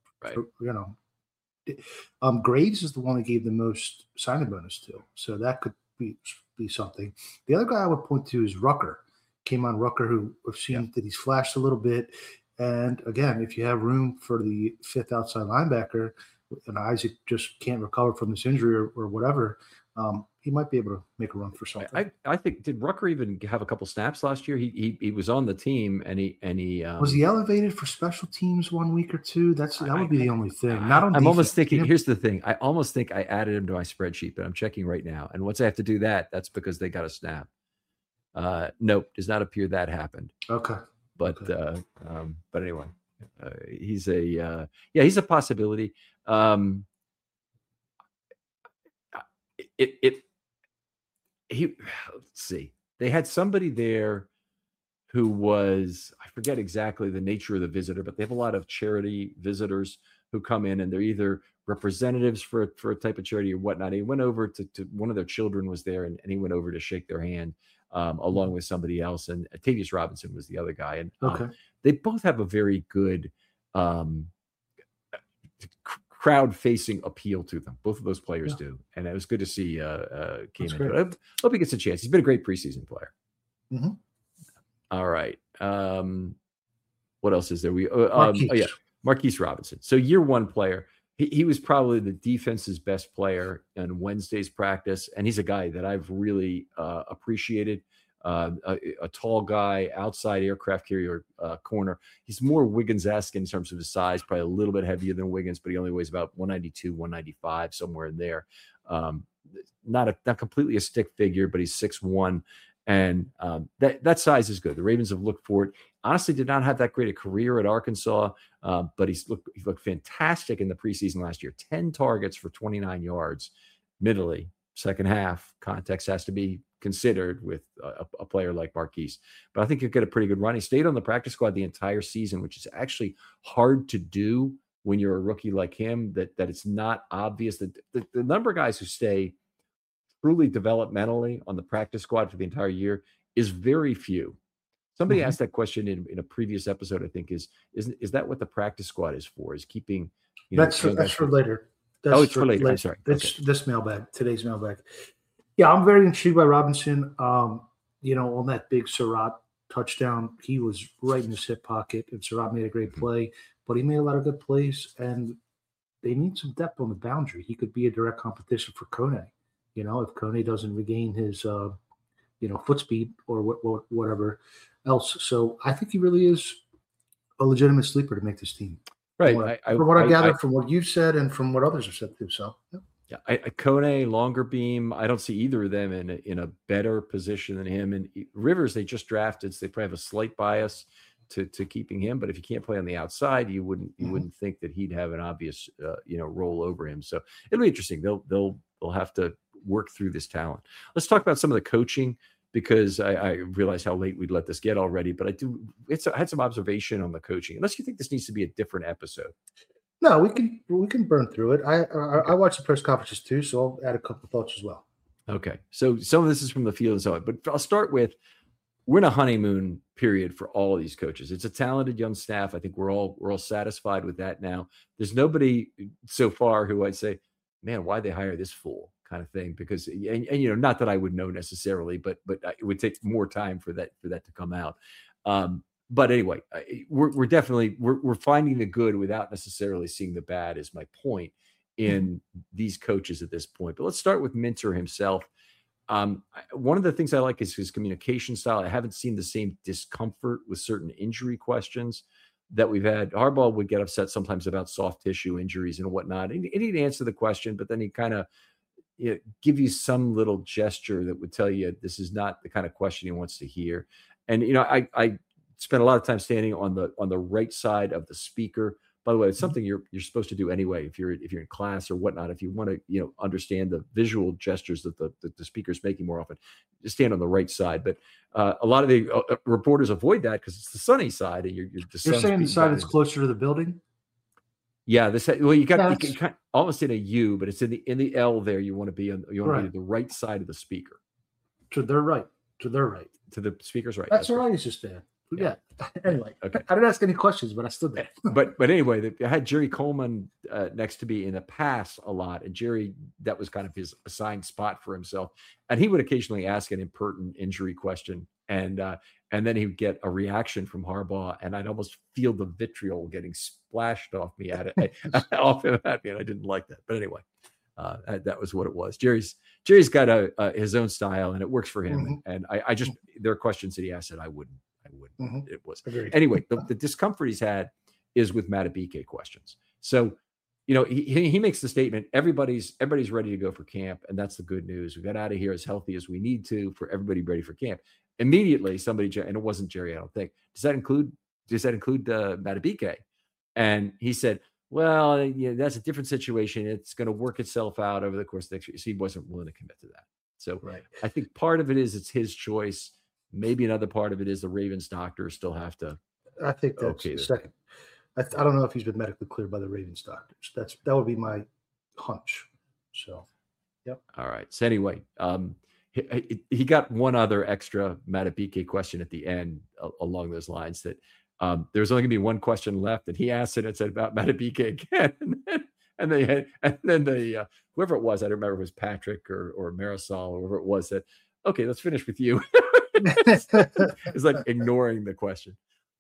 Speaker 2: Graves is the one that gave the most signing bonus to. So that could be something. The other guy I would point to is Rucker. Came on Rucker, who we've seen that he's flashed a little bit. And again, if you have room for the 5th outside linebacker, and Isaac just can't recover from this injury or whatever, he might be able to make a run for something.
Speaker 1: I think, did Rucker even have a couple snaps last year? He was on the team, and he
Speaker 2: was he elevated for special teams 1 week or two? That would be the only thing. Not on.
Speaker 1: I'm almost thinking. Here's the thing. I almost think I added him to my spreadsheet, but I'm checking right now. And once I have to do that, that's because they got a snap. Nope, does not appear that happened.
Speaker 2: Okay,
Speaker 1: but anyway, he's a possibility. Let's see. They had somebody there who was, I forget exactly the nature of the visitor, but they have a lot of charity visitors who come in, and they're either representatives for a type of charity or whatnot. He went over to one of their children was there, and he went over to shake their hand along with somebody else, and Tavius Robinson was the other guy. And they both have a very good crowd-facing appeal to them. Both of those players do, and it was good to see came into it. I hope he gets a chance. He's been a great preseason player.
Speaker 2: Mm-hmm.
Speaker 1: All right. What else is there? Marquise Robinson. So year one player. He was probably the defense's best player in Wednesday's practice, and he's a guy that I've really appreciated. A tall guy, outside aircraft carrier corner. He's more Wiggins-esque in terms of his size, probably a little bit heavier than Wiggins, but he only weighs about 192, 195, somewhere in there. Not completely a stick figure, but he's 6'1", and that size is good. The Ravens have looked for it. Honestly, did not have that great a career at Arkansas, but he looked fantastic in the preseason last year. 10 targets for 29 yards. Middly, second half, context has to be considered with a player like Marquise. But I think he'll get a pretty good run. He stayed on the practice squad the entire season, which is actually hard to do when you're a rookie like him, that it's not obvious. That the number of guys who stay truly developmentally on the practice squad for the entire year is very few. Somebody asked that question in a previous episode, I think, is that what the practice squad is for? Is keeping,
Speaker 2: that's for later.
Speaker 1: It's for later. I'm sorry.
Speaker 2: It's this mailbag, today's mailbag. Yeah, I'm very intrigued by Robinson. On that big Surratt touchdown, he was right in his hip pocket, and Surratt made a great play, but he made a lot of good plays, and they need some depth on the boundary. He could be a direct competition for Kone. If Kone doesn't regain his, foot speed or whatever else. So I think he really is a legitimate sleeper to make this team.
Speaker 1: Right.
Speaker 2: From what I gather, from what you've said, and from what others have said too. So,
Speaker 1: yeah, Kone, longer beam. I don't see either of them in a better position than him. And Rivers, they just drafted, so they probably have a slight bias to keeping him. But if you can't play on the outside, you wouldn't think that he'd have an obvious role over him. So it'll be interesting. They'll have to work through this talent. Let's talk about some of the coaching, because I realize how late we'd let this get already. But I had some observation on the coaching. Unless you think this needs to be a different episode.
Speaker 2: No, we can burn through it. I watch the press conferences too, so I'll add a couple of thoughts as well.
Speaker 1: Okay, so some of this is from the field and so on, but I'll start with, we're in a honeymoon period for all of these coaches. It's a talented young staff. I think we're all satisfied with that now. There's nobody so far who I'd say, man, why'd they hire this fool, kind of thing, because and not that I would know necessarily, but it would take more time for that to come out. But anyway, we're definitely we're finding the good without necessarily seeing the bad, is my point in these coaches at this point. But let's start with Minter himself. One of the things I like is his communication style. I haven't seen the same discomfort with certain injury questions that we've had. Harbaugh would get upset sometimes about soft tissue injuries and whatnot, and he'd answer the question, but then he'd kind of give you some little gesture that would tell you this is not the kind of question he wants to hear. And I spent a lot of time standing on the right side of the speaker. By the way, it's something you're supposed to do anyway if you're in class or whatnot. If you want to understand the visual gestures that the speaker's making more often, just stand on the right side. But a lot of the reporters avoid that because it's the sunny side, and you're
Speaker 2: saying the side that's closer to the building.
Speaker 1: Yeah, you can almost in a U, but it's in the L there. You want to be on the right side of the speaker.
Speaker 2: To their right. To
Speaker 1: the speaker's right.
Speaker 2: That's where I used to stand. Yeah. Anyway, okay. I didn't ask any questions, but I still did.
Speaker 1: but anyway, I had Jerry Coleman next to me in the past a lot, and Jerry, that was kind of his assigned spot for himself, and he would occasionally ask an impertinent injury question, and then he would get a reaction from Harbaugh, and I'd almost feel the vitriol getting splashed off me off him at me, and I didn't like that. But anyway, That was what it was. Jerry's got his own style, and it works for him. And I just, there are questions that he asked that I wouldn't. It was anyway. The discomfort he's had is with Madubuike questions. So, he makes the statement, everybody's ready to go for camp, and that's the good news. We got out of here as healthy as we need to for everybody ready for camp. Immediately, somebody, and it wasn't Jerry, I don't think. Does that include Madubuike? And he said, well, that's a different situation. It's going to work itself out over the course of the next year. So he wasn't willing to commit to that. So I think part of it is it's his choice. Maybe another part of it is the Ravens doctors still have to.
Speaker 2: I think that's the second. I don't know if he's been medically cleared by the Ravens doctors. That would be my hunch. So, yep.
Speaker 1: All right. So anyway, he got one other extra Madubuike question at the end along those lines that there's only going to be one question left, and he asked it and said about Madubuike again, and then whoever it was, I don't remember if it was Patrick or Marisol or whoever it was, said, okay, let's finish with you. It's like ignoring the question.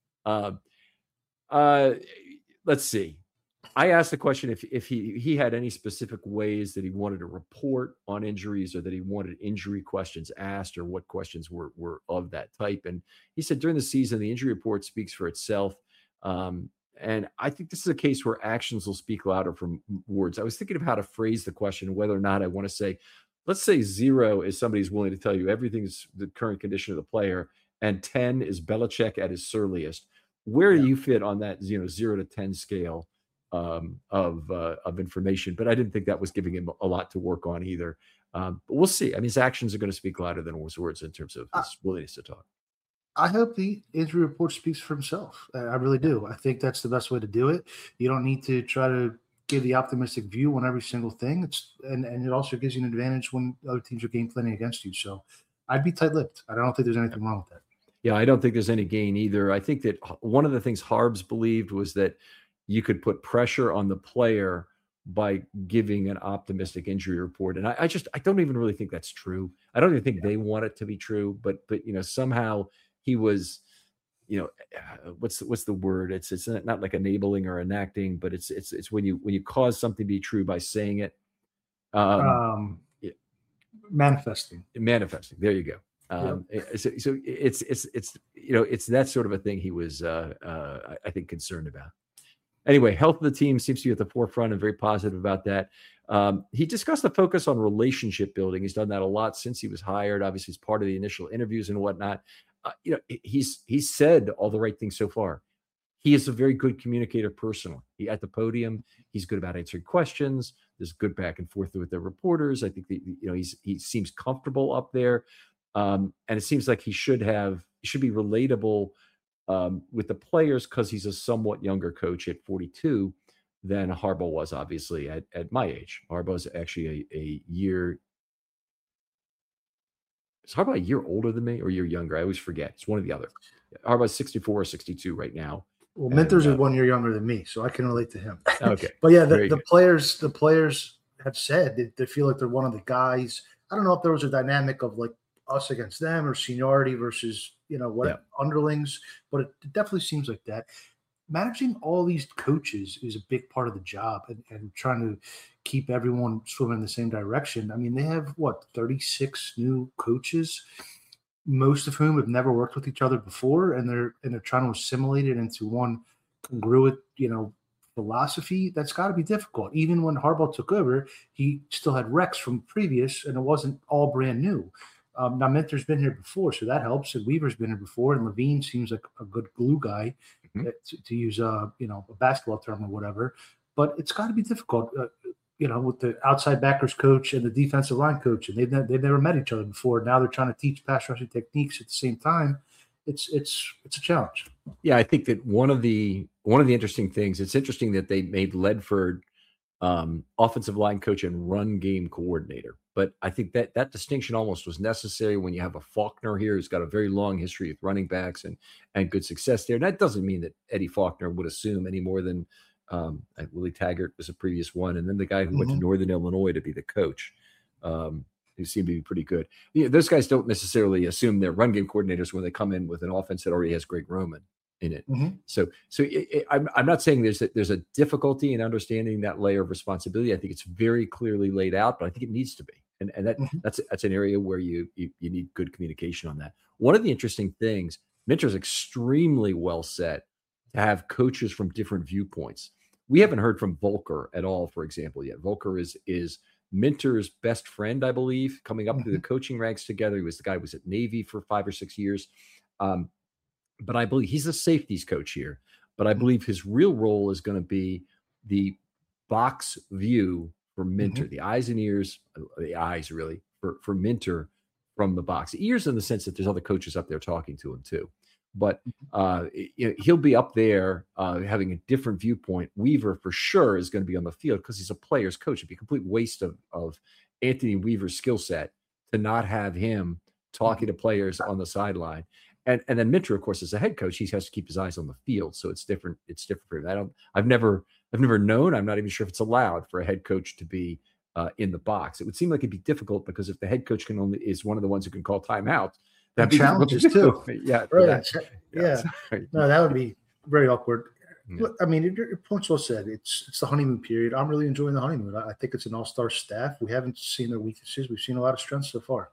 Speaker 1: Let's see. I asked the question if he had any specific ways that he wanted to report on injuries, or that he wanted injury questions asked, or what questions were of that type. And he said during the season, the injury report speaks for itself. And I think this is a case where actions will speak louder from words. I was thinking of how to phrase the question, whether or not I want to say, let's say 0 is somebody who's willing to tell you everything's the current condition of the player, and 10 is Belichick at his surliest. Where do you fit on that 0 to 10 scale of information? But I didn't think that was giving him a lot to work on either. But we'll see. I mean, his actions are going to speak louder than his words in terms of his willingness to talk.
Speaker 2: I hope the injury report speaks for himself. I really do. I think that's the best way to do it. You don't need to try to give the optimistic view on every single thing. And it also gives you an advantage when other teams are game planning against you. So I'd be tight-lipped. I don't think there's anything wrong with that.
Speaker 1: Yeah, I don't think there's any gain either. I think that one of the things Harbs believed was that you could put pressure on the player by giving an optimistic injury report. And I don't even really think that's true. I don't even think they want it to be true, but somehow he was, what's the word? It's not like enabling or enacting, but it's when you cause something to be true by saying it.
Speaker 2: Manifesting.
Speaker 1: There you go. So it's that sort of a thing he was, I think, concerned about. Anyway, health of the team seems to be at the forefront and very positive about that. He discussed the focus on relationship building. He's done that a lot since he was hired. Obviously, as part of the initial interviews and whatnot. He's said all the right things so far. He is a very good communicator personally. At the podium, he's good about answering questions. There's good back and forth with the reporters. I think he seems comfortable up there. And it seems like he should be relatable with the players, because he's a somewhat younger coach at 42 than Harbaugh was, obviously, at my age. Harbaugh's actually a year. Is Harbaugh a year older than me or a year younger? I always forget. It's one or the other. Harbaugh's 64 or 62 right now.
Speaker 2: Well, Minter's is 1 year younger than me, so I can relate to him.
Speaker 1: Okay.
Speaker 2: But yeah, the players have said they feel like they're one of the guys. I don't know if there was a dynamic of like us against them or seniority versus, underlings, but it definitely seems like that. Managing all these coaches is a big part of the job, and trying to keep everyone swimming in the same direction. I mean, they have 36 new coaches, most of whom have never worked with each other before, and they're trying to assimilate it into one congruent, philosophy. That's got to be difficult. Even when Harbaugh took over, he still had Rex from previous, and it wasn't all brand new. Now Minter's been here before, so that helps. And Weaver's been here before, and Levine seems like a good glue guy, to use a basketball term or whatever. But it's got to be difficult, with the outside backers coach and the defensive line coach, and they've never met each other before. Now they're trying to teach pass rushing techniques at the same time. It's a challenge.
Speaker 1: Yeah, I think that one of the interesting things. It's interesting that they made Ledford offensive line coach and run game coordinator. But I think that distinction almost was necessary when you have a Faulkner here who's got a very long history with running backs and good success there. And that doesn't mean that Eddie Faulkner would assume any more than Willie Taggart was a previous one. And then the guy who went to Northern Illinois to be the coach, who seemed to be pretty good. Those guys don't necessarily assume they're run game coordinators when they come in with an offense that already has Greg Roman in it.
Speaker 2: Mhm.
Speaker 1: I'm not saying there's a difficulty in understanding that layer of responsibility. I think it's very clearly laid out, but I think it needs to be. And
Speaker 2: Mhm.
Speaker 1: that's an area where you need good communication on that. One of the interesting things, Minter's extremely well set to have coaches from different viewpoints. We haven't heard from Volker at all, for example, yet. Volker is Minter's best friend, I believe, coming up through the
Speaker 2: Mhm.
Speaker 1: coaching ranks together. He was the guy who was at Navy for 5 or 6 years. But I believe he's a safeties coach here. But I believe his real role is going to be the box view for Minter,
Speaker 2: Mhm.
Speaker 1: the eyes and ears, the eyes really for Minter from the box. Ears in the sense that there's other coaches up there talking to him too. But he'll be up there having a different viewpoint. Weaver for sure is going to be on the field because he's a player's coach. It'd be a complete waste of Anthony Weaver's skill set to not have him talking to players on the sideline. And then Minter, of course, as a head coach, he has to keep his eyes on the field. So it's different. It's different for him. I've never known. I'm not even sure if it's allowed for a head coach to be in the box. It would seem like it'd be difficult because if the head coach is one of the ones who can call timeout, that'd be
Speaker 2: challenges too.
Speaker 1: Yeah,
Speaker 2: right.
Speaker 1: yeah.
Speaker 2: No, that would be very awkward.
Speaker 1: Yeah.
Speaker 2: I mean, your point's well said. It's the honeymoon period. I'm really enjoying the honeymoon. I think it's an all-star staff. We haven't seen their weaknesses. We've seen a lot of strengths so far.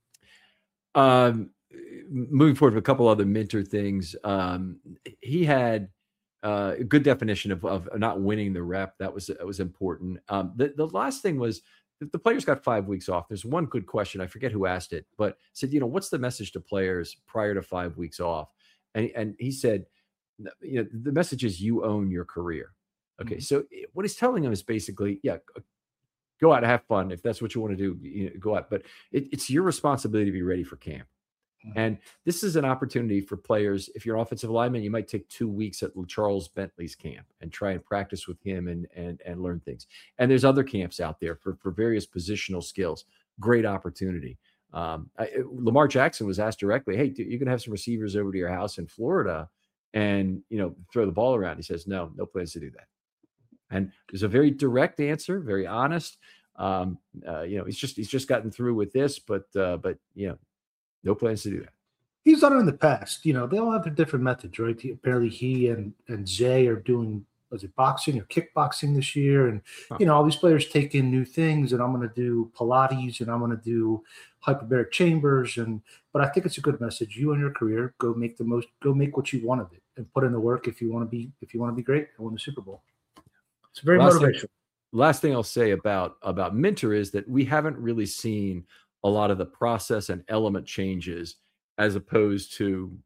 Speaker 1: Moving forward with a couple other Minter things. He had a good definition of not winning the rep. That was important. The last thing was the players got 5 weeks off. There's one good question. I forget who asked it, but said, what's the message to players prior to 5 weeks off? And he said, the message is you own your career. Okay. Mm-hmm. So what he's telling them is basically, go out and have fun. If that's what you want to do, go out. But it's your responsibility to be ready for camp. And this is an opportunity for players. If you're an offensive lineman, you might take 2 weeks at Charles Bentley's camp and try and practice with him and learn things. And there's other camps out there for various positional skills. Great opportunity. Lamar Jackson was asked directly, "Hey, you're going to have some receivers over to your house in Florida and, throw the ball around." He says, no plans to do that. And there's a very direct answer, very honest. He's just gotten through with this, but no plans to do that.
Speaker 2: He's done it in the past. They all have their different methods, right? Apparently he and Zay are doing, was it boxing or kickboxing this year? And, all these players take in new things, and I'm going to do Pilates and I'm going to do hyperbaric chambers. But I think it's a good message. You and your career, go make what you want of it and put in the work if you want to be great and win the Super Bowl. It's very motivational.
Speaker 1: Last thing I'll say about Minter is that we haven't really seen a lot of the process and element changes as opposed to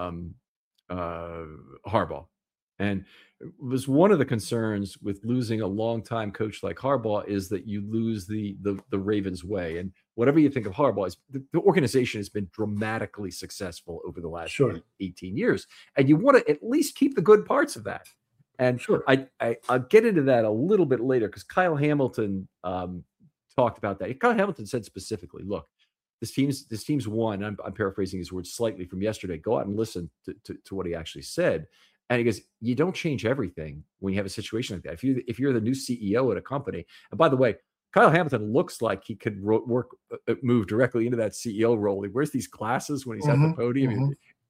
Speaker 1: Harbaugh. And it was one of the concerns with losing a longtime coach like Harbaugh is that you lose the Ravens way. And whatever you think of Harbaugh, the organization has been dramatically successful over the last 18 years. And you want to at least keep the good parts of that. And I'll get into that a little bit later because Kyle Hamilton talked about that. Kyle Hamilton said specifically, look, this team's won. I'm paraphrasing his words slightly from yesterday. Go out and listen to what he actually said. And he goes, you don't change everything when you have a situation like that. If you're the new CEO at a company, and by the way, Kyle Hamilton looks like he could move directly into that CEO role. He wears these glasses when he's at the podium.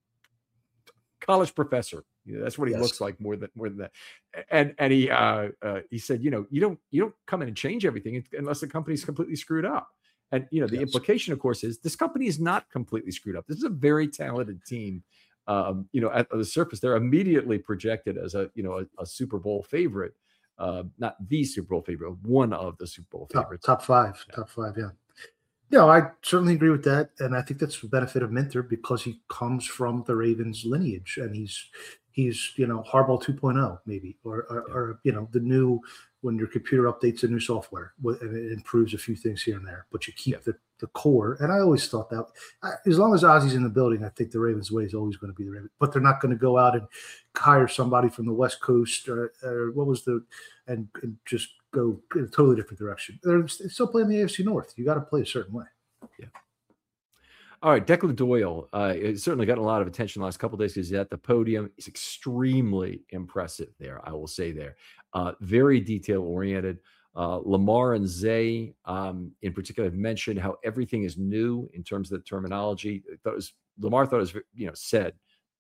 Speaker 1: College professor. That's what he looks like more than that. And he said, you don't come in and change everything unless the company's completely screwed up. And the implication, of course, is this company is not completely screwed up. This is a very talented team. At the surface, they're immediately projected as a Super Bowl favorite, not the Super Bowl favorite, one of the Super Bowl favorites.
Speaker 2: Top five, yeah. I certainly agree with that, and I think that's the benefit of Minter because he comes from the Ravens lineage, and he's Harbaugh 2.0 maybe, or the new, when your computer updates a new software and it improves a few things here and there, but you keep the core. And I always thought that as long as Ozzy's in the building, I think the Ravens way is always going to be the Ravens, but they're not going to go out and hire somebody from the West Coast or and just go in a totally different direction. They're still playing the AFC North. You got to play a certain way.
Speaker 1: Yeah. All right, Declan Doyle has certainly gotten a lot of attention the last couple of days because he's at the podium. He's extremely impressive there, I will say there. Very detail-oriented. Lamar and Zay, in particular, have mentioned how everything is new in terms of the terminology. Lamar thought it was, said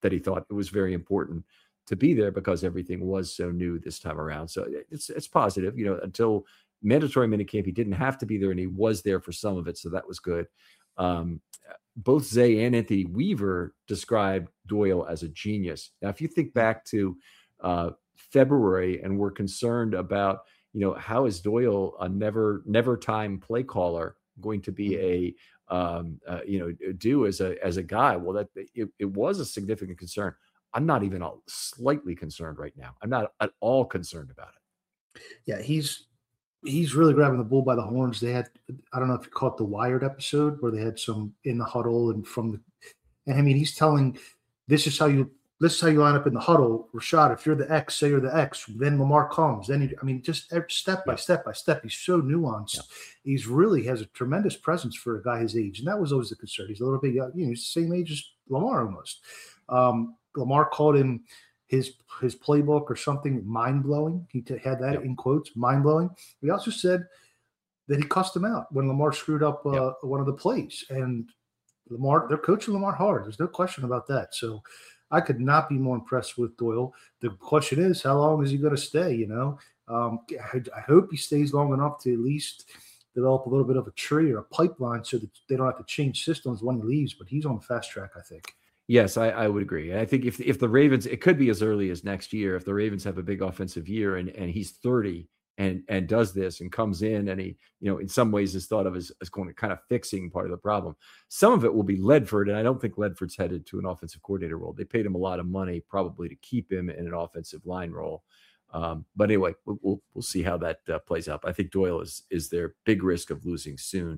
Speaker 1: that he thought it was very important to be there because everything was so new this time around. So it's positive, until mandatory minicamp, he didn't have to be there, and he was there for some of it. So that was good. Both Zay and Anthony Weaver described Doyle as a genius. Now, if you think back to February, and we're concerned about, how is Doyle, a never time play caller, going to be do as a guy? Well, that it was a significant concern. I'm not even slightly concerned right now. I'm not at all concerned about it.
Speaker 2: Yeah, he's really grabbing the bull by the horns. They had, I don't know if you caught the Wired episode where they had some in the huddle and I mean, he's telling, this is how you line up in the huddle. Rashad, if you're the X, say you're the X, then Lamar comes. Then just step by step by step. He's so nuanced. Yeah. He's really has a tremendous presence for a guy his age. And that was always the concern. He's a little bit, he's the same age as Lamar almost. Lamar called him his playbook or something mind-blowing. He had that in quotes, mind-blowing. He also said that he cussed him out when Lamar screwed up one of the plays. And they're coaching Lamar hard. There's no question about that. So I could not be more impressed with Doyle. The question is, how long is he going to stay? I hope he stays long enough to at least develop a little bit of a tree or a pipeline so that they don't have to change systems when he leaves. But he's on the fast track, I think.
Speaker 1: Yes, I would agree. And I think if the Ravens, it could be as early as next year, if the Ravens have a big offensive year and he's 30 and does this and comes in and he, in some ways is thought of as going to kind of fixing part of the problem. Some of it will be Ledford, and I don't think Ledford's headed to an offensive coordinator role. They paid him a lot of money probably to keep him in an offensive line role. But anyway, we'll see how that plays out. I think Doyle is their big risk of losing soon.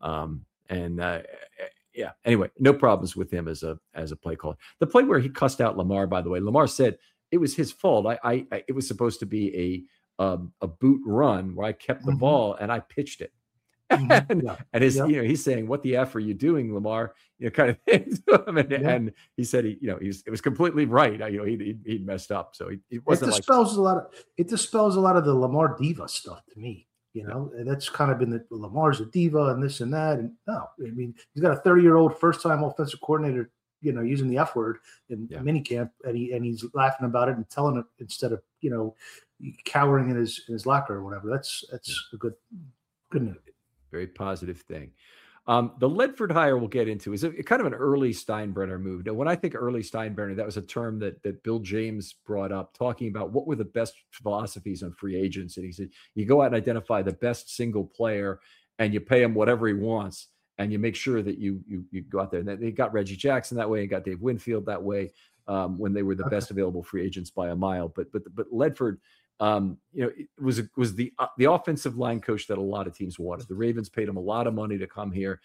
Speaker 1: Yeah. Anyway, no problems with him as a play caller. The play where he cussed out Lamar, by the way, Lamar said it was his fault. It was supposed to be a boot run where I kept the ball and I pitched it. And he's saying, "What the F are you doing, Lamar?" Kind of thing. And he said it was completely right. He messed up, so it wasn't.
Speaker 2: It dispels a lot of the Lamar diva stuff to me. And that's kind of been Lamar's a diva and this and that. And no, I mean, he's got a 30-year-old first-time offensive coordinator, using the F word in minicamp, and he's laughing about it and telling it instead of, cowering in his locker or whatever. That's a good news.
Speaker 1: Very positive thing. The Ledford hire we'll get into is kind of an early Steinbrenner move. Now, when I think early Steinbrenner, that was a term that Bill James brought up, talking about what were the best philosophies on free agents. And he said, you go out and identify the best single player and you pay him whatever he wants. And you make sure that you go out there. And they got Reggie Jackson that way and got Dave Winfield that way when they were the best available free agents by a mile. But Ledford, it was the offensive line coach that a lot of teams wanted. The Ravens paid him a lot of money to come here.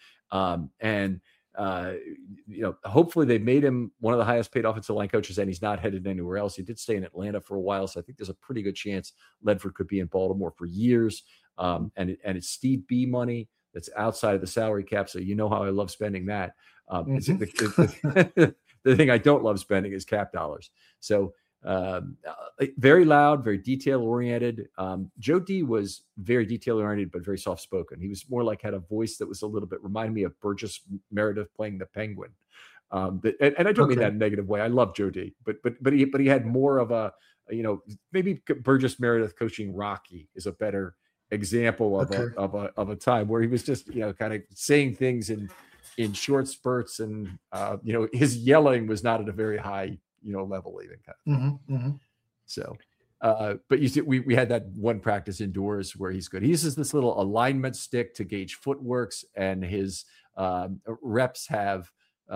Speaker 1: Hopefully they made him one of the highest paid offensive line coaches, and he's not headed anywhere else. He did stay in Atlanta for a while. So I think there's a pretty good chance Ledford could be in Baltimore for years. And it's Steve B money that's outside of the salary cap. So how I love spending that. The thing I don't love spending is cap dollars. So, very loud, very detail oriented. Joe D was very detail oriented, but very soft spoken. He was more like had a voice that was a little bit reminded me of Burgess Meredith playing the Penguin. And I don't mean that in a negative way. I love Joe D, but he had more of a, maybe Burgess Meredith coaching Rocky is a better example of a time where he was just, kind of saying things in short spurts, and his yelling was not at a very high level even kind of So, but you see, we had that one practice indoors where he's good. He uses this little alignment stick to gauge footworks, and his reps have,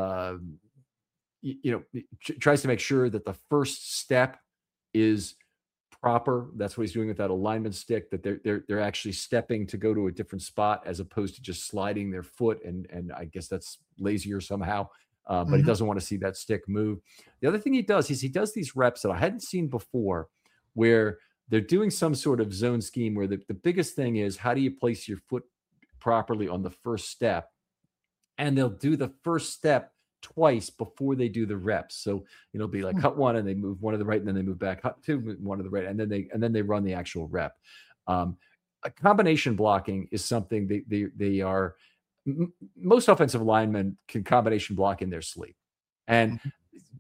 Speaker 1: tries to make sure that the first step is proper. That's what he's doing with that alignment stick, that they're actually stepping to go to a different spot as opposed to just sliding their foot. And I guess that's lazier somehow. But he doesn't want to see that stick move. The other thing he does is he does these reps that I hadn't seen before, where they're doing some sort of zone scheme where the biggest thing is, how do you place your foot properly on the first step? And they'll do the first step twice before they do the reps. So it'll be like cut one and they move one to the right, and then they move back, cut two, one to the right, and then they run the actual rep. A combination blocking is something they are. Most offensive linemen can combination block in their sleep. And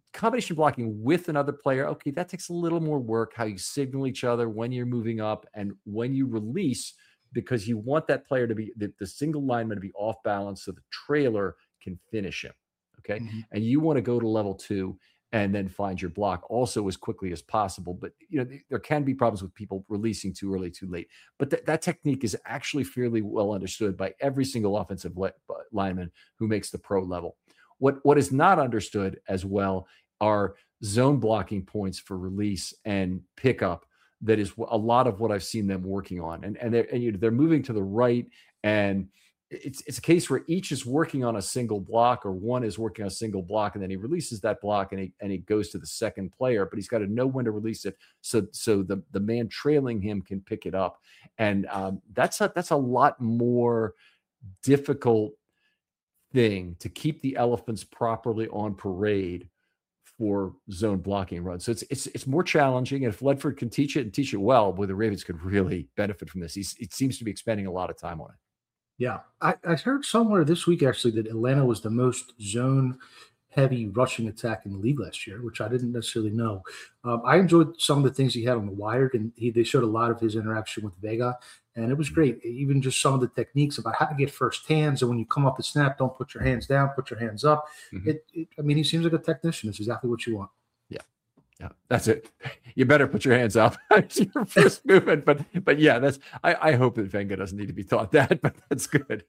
Speaker 1: combination blocking with another player, okay, that takes a little more work, how you signal each other when you're moving up and when you release, because you want that player to be, the single lineman to be off balance so the trailer can finish him, okay?
Speaker 2: Mm-hmm.
Speaker 1: And you want to go to level 2 and then find your block also as quickly as possible. But, there can be problems with people releasing too early, too late. But that technique is actually fairly well understood by every single offensive lineman who makes the pro level. What is not understood as well are zone blocking points for release and pickup. That is a lot of what I've seen them working on. And they're moving to the right, and it's a case where each is working on a single block, or one is working on a single block, and then he releases that block and he goes to the second player, but he's got to know when to release it so the man trailing him can pick it up. And that's a lot more difficult thing to keep the elephants properly on parade for zone blocking runs. So it's more challenging. And if Ledford can teach it and teach it well, boy, the Ravens could really benefit from this. It seems to be expending a lot of time on it.
Speaker 2: Yeah. I heard somewhere this week, actually, that Atlanta was the most zone heavy rushing attack in the league last year, which I didn't necessarily know. I enjoyed some of the things he had on the Wired, and they showed a lot of his interaction with Vega, and it was great. Even just some of the techniques about how to get first hands, and when you come off the snap, don't put your hands down, put your hands up.
Speaker 1: Mm-hmm.
Speaker 2: He seems like a technician. It's exactly what you want.
Speaker 1: Yeah, that's it. You better put your hands up. It's your first movement, but yeah, I hope that Wenger doesn't need to be taught that, but that's good.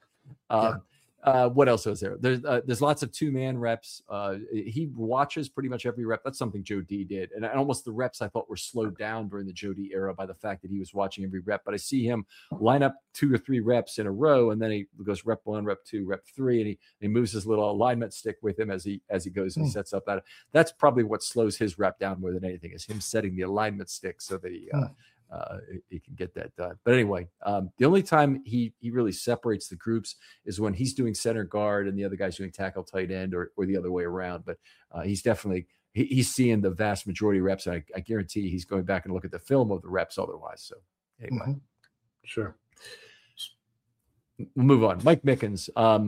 Speaker 1: What else is there? There's lots of 2-man reps. He watches pretty much every rep. That's something Joe D did. And almost the reps I thought were slowed down during the Joe D era by the fact that he was watching every rep. But I see him line up 2 or 3 reps in a row, and then he goes rep 1, rep 2, rep 3, and he moves his little alignment stick with him as he goes and sets up that. That's probably what slows his rep down more than anything, is him setting the alignment stick so that he can get that done. But anyway, the only time he really separates the groups is when he's doing center guard and the other guy's doing tackle tight end, or the other way around. But he's definitely he's seeing the vast majority of reps. And I guarantee he's going back and look at the film of the reps otherwise. So anyway,
Speaker 2: sure.
Speaker 1: We'll move on. Mike Mickens,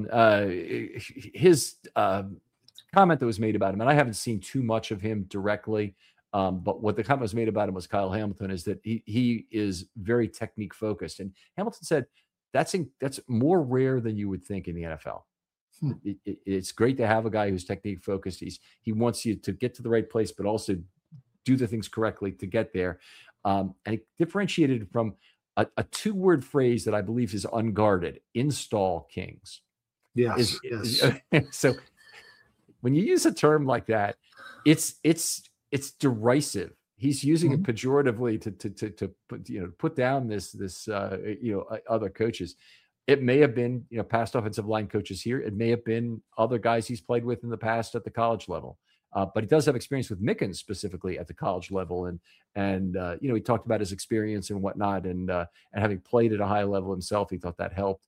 Speaker 1: his comment that was made about him, and I haven't seen too much of him directly. But what the comment was made about him was Kyle Hamilton, is that he is very technique focused. And Hamilton said that's more rare than you would think in the NFL. It's great to have a guy who's technique focused. He wants you to get to the right place, but also do the things correctly to get there. And he differentiated from a 2-word phrase that I believe is unguarded: install kings.
Speaker 2: Yes.
Speaker 1: So when you use a term like that, it's derisive. He's using it pejoratively to put down this other coaches. It may have been past offensive line coaches here. It may have been other guys he's played with in the past at the college level. But he does have experience with Mickens specifically at the college level, and he talked about his experience and whatnot, and having played at a high level himself, he thought that helped.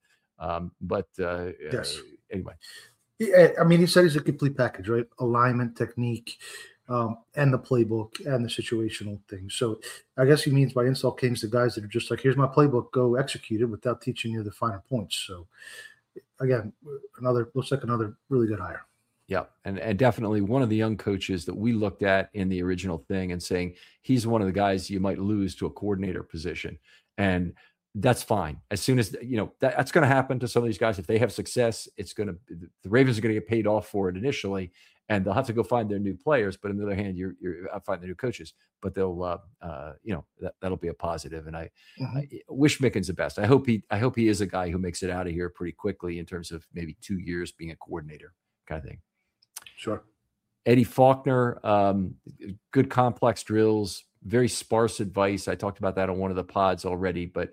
Speaker 1: Anyway.
Speaker 2: Yeah, he said he's a complete package, right? Alignment, technique, and the playbook and the situational thing. So I guess he means by install kings the guys that are just like, here's my playbook, go execute it without teaching you the finer points. So again, looks like another really good hire.
Speaker 1: Yeah, and definitely one of the young coaches that we looked at in the original thing and saying he's one of the guys you might lose to a coordinator position. And that's fine. As soon as that's going to happen to some of these guys, if they have success, the Ravens are going to get paid off for it initially, and they'll have to go find their new players. But on the other hand, you're find the new coaches, but they'll that'll be a positive. And I wish Mickens the best. I hope he is a guy who makes it out of here pretty quickly in terms of maybe 2 years being a coordinator kind of thing.
Speaker 2: Sure.
Speaker 1: Eddie Faulkner, good complex drills, very sparse advice. I talked about that on one of the pods already, but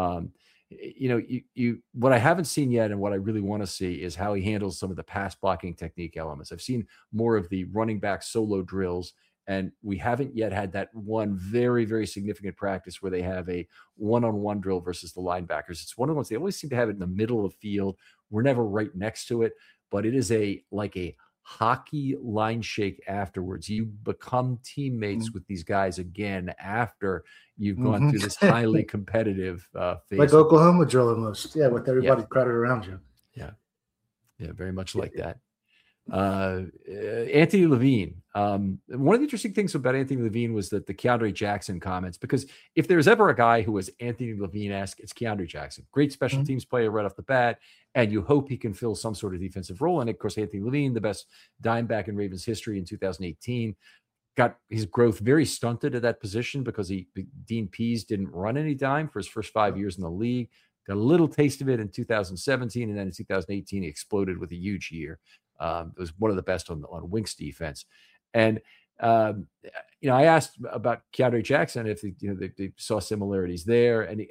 Speaker 1: what I haven't seen yet and what I really want to see is how he handles some of the pass blocking technique elements. I've seen more of the running back solo drills, and we haven't yet had that one very, very significant practice where they have a one-on-one drill versus the linebackers. It's one of the ones they always seem to have it in the middle of the field. We're never right next to it, but it is like a hockey line shake afterwards. You become teammates with these guys again after you've gone through this highly competitive phase.
Speaker 2: Like Oklahoma drill almost. Yeah, with everybody crowded around you.
Speaker 1: Yeah, very much like that. Anthony Levine. One of the interesting things about Anthony Levine was that the Keandre Jackson comments, because if there's ever a guy who was Anthony Levine-esque, it's Keandre Jackson. Great special teams player right off the bat, and you hope he can fill some sort of defensive role. And of course, Anthony Levine, the best dime back in Ravens history in 2018, got his growth very stunted at that position because Dean Pease didn't run any dime for his first 5 years in the league. Got a little taste of it in 2017, and then in 2018, he exploded with a huge year. It was one of the best on Wink's defense. And, I asked about Keandre Jackson if they saw similarities there. And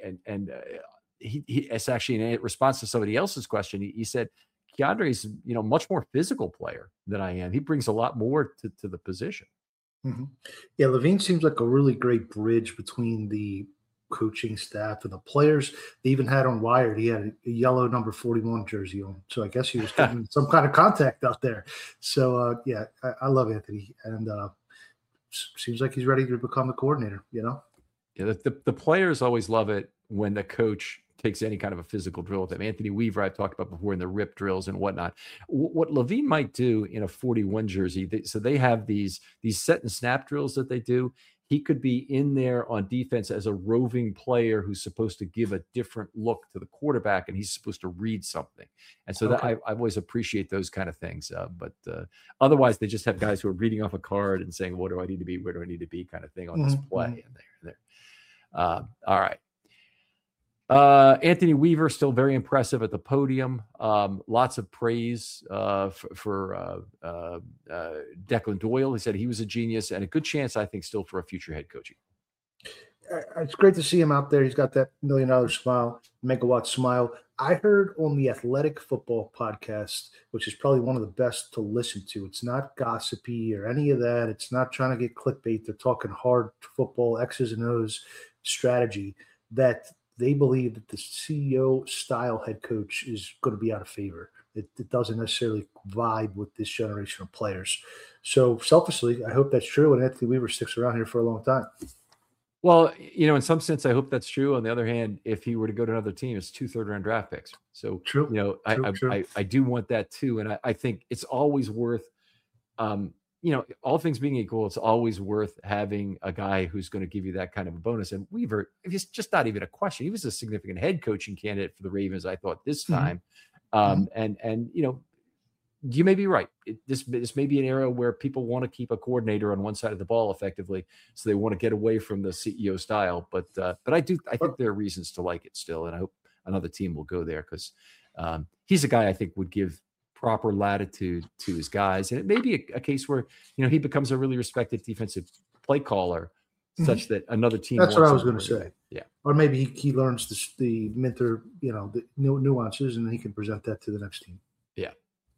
Speaker 1: it's actually in response to somebody else's question. He said, Keandre is, much more physical player than I am. He brings a lot more to the position.
Speaker 2: Mm-hmm. Yeah, Levine seems like a really great bridge between the coaching staff and the players. They even had on Wired, he had a yellow number 41 jersey on, so I guess he was getting some kind of contact out there. So I love Anthony, and seems like he's ready to become the coordinator.
Speaker 1: Yeah, the players always love it when the coach takes any kind of a physical drill with them. Anthony Weaver, I've talked about before, in the rip drills and whatnot. What Levine might do in a 41 jersey, they have these set and snap drills that they do. He could be in there on defense as a roving player who's supposed to give a different look to the quarterback, and he's supposed to read something. And so I always appreciate those kind of things. But otherwise, they just have guys who are reading off a card and saying, what do I need to be? Where do I need to be? Kind of thing on this play. And there. All right. Anthony Weaver, still very impressive at the podium. Lots of praise for Declan Doyle. He said he was a genius and a good chance, I think, still for a future head coaching.
Speaker 2: It's great to see him out there. He's got that $1 million smile, megawatt smile. I heard on the Athletic Football podcast, which is probably one of the best to listen to. It's not gossipy or any of that. It's not trying to get clickbait. They're talking hard football, X's and O's strategy, that they believe that the CEO style head coach is going to be out of favor. It doesn't necessarily vibe with this generation of players. So selfishly, I hope that's true, and Anthony Weaver sticks around here for a long time.
Speaker 1: Well, in some sense, I hope that's true. On the other hand, if he were to go to another team, it's 2 third-round draft picks. So,
Speaker 2: true.
Speaker 1: I do want that too. And I think it's always worth, all things being equal, it's always worth having a guy who's going to give you that kind of a bonus. And Weaver, it's just not even a question. He was a significant head coaching candidate for the Ravens, I thought, this time. And you may be right. This may be an era where people want to keep a coordinator on one side of the ball effectively, so they want to get away from the CEO style. But I think there are reasons to like it still, and I hope another team will go there because he's a guy I think would give proper latitude to his guys, and it may be a case where he becomes a really respected defensive play caller, such that another team.
Speaker 2: That's what I was going to say.
Speaker 1: Yeah,
Speaker 2: or maybe he learns the mentor, the nuances, and then he can present that to the next team.
Speaker 1: Yeah.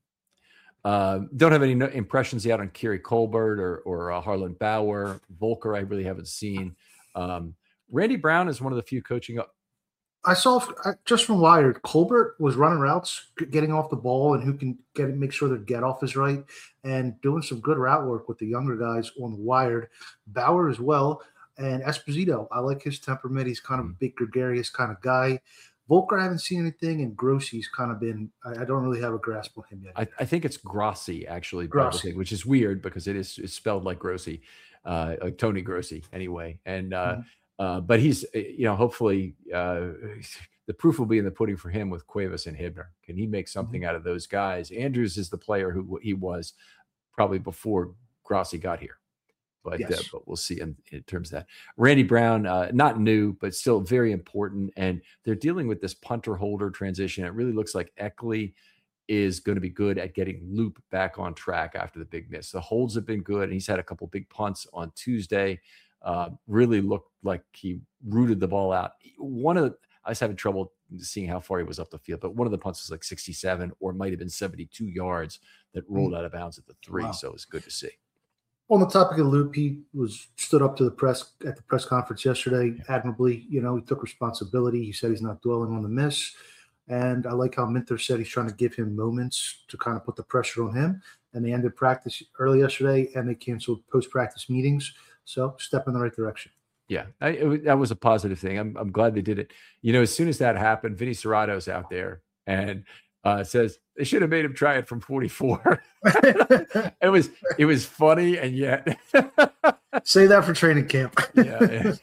Speaker 1: Don't have any impressions yet on Kerry Colbert or Harlan Bauer. Volker, I really haven't seen. Randy Brown is one of the few coaching up.
Speaker 2: I saw just from Wired, Colbert was running routes, getting off the ball, and who can make sure their get off is right, and doing some good route work with the younger guys on the Wired. Bauer as well, and Esposito. I like his temperament. He's kind of a big, gregarious kind of guy. Volker, I haven't seen anything, and Grossi's kind of been. I don't really have a grasp on him yet.
Speaker 1: I think it's Grossi actually,
Speaker 2: Grossi.
Speaker 1: Which is weird because it's spelled like Grossi, like Tony Grossi anyway, and. But he's, hopefully the proof will be in the pudding for him with Cuevas and Hibner. Can he make something out of those guys? Andrews is the player who he was probably before Grossi got here. But,
Speaker 2: yes.
Speaker 1: But we'll see in terms of that. Randy Brown, not new, but still very important. And they're dealing with this punter-holder transition. It really looks like Eckley is going to be good at getting Loop back on track after the big miss. The holds have been good, and he's had a couple big punts on Tuesday. Really looked like he rooted the ball out. I was having trouble seeing how far he was up the field, but one of the punts was like 67 or might have been 72 yards that rolled out of bounds at the 3. Wow. So it was good to see.
Speaker 2: On the topic of Loop, he stood up to the press at the press conference yesterday admirably. He took responsibility. He said he's not dwelling on the miss. And I like how Minter said he's trying to give him moments to kind of put the pressure on him. And they ended practice early yesterday, and they canceled post-practice meetings. So step in the right direction.
Speaker 1: Yeah, that was a positive thing. I'm glad they did it. As soon as that happened, Vinny Serrato's out there, and Says they should have made him try it from 44. It was funny, and yet
Speaker 2: say that for training camp.
Speaker 1: Yeah.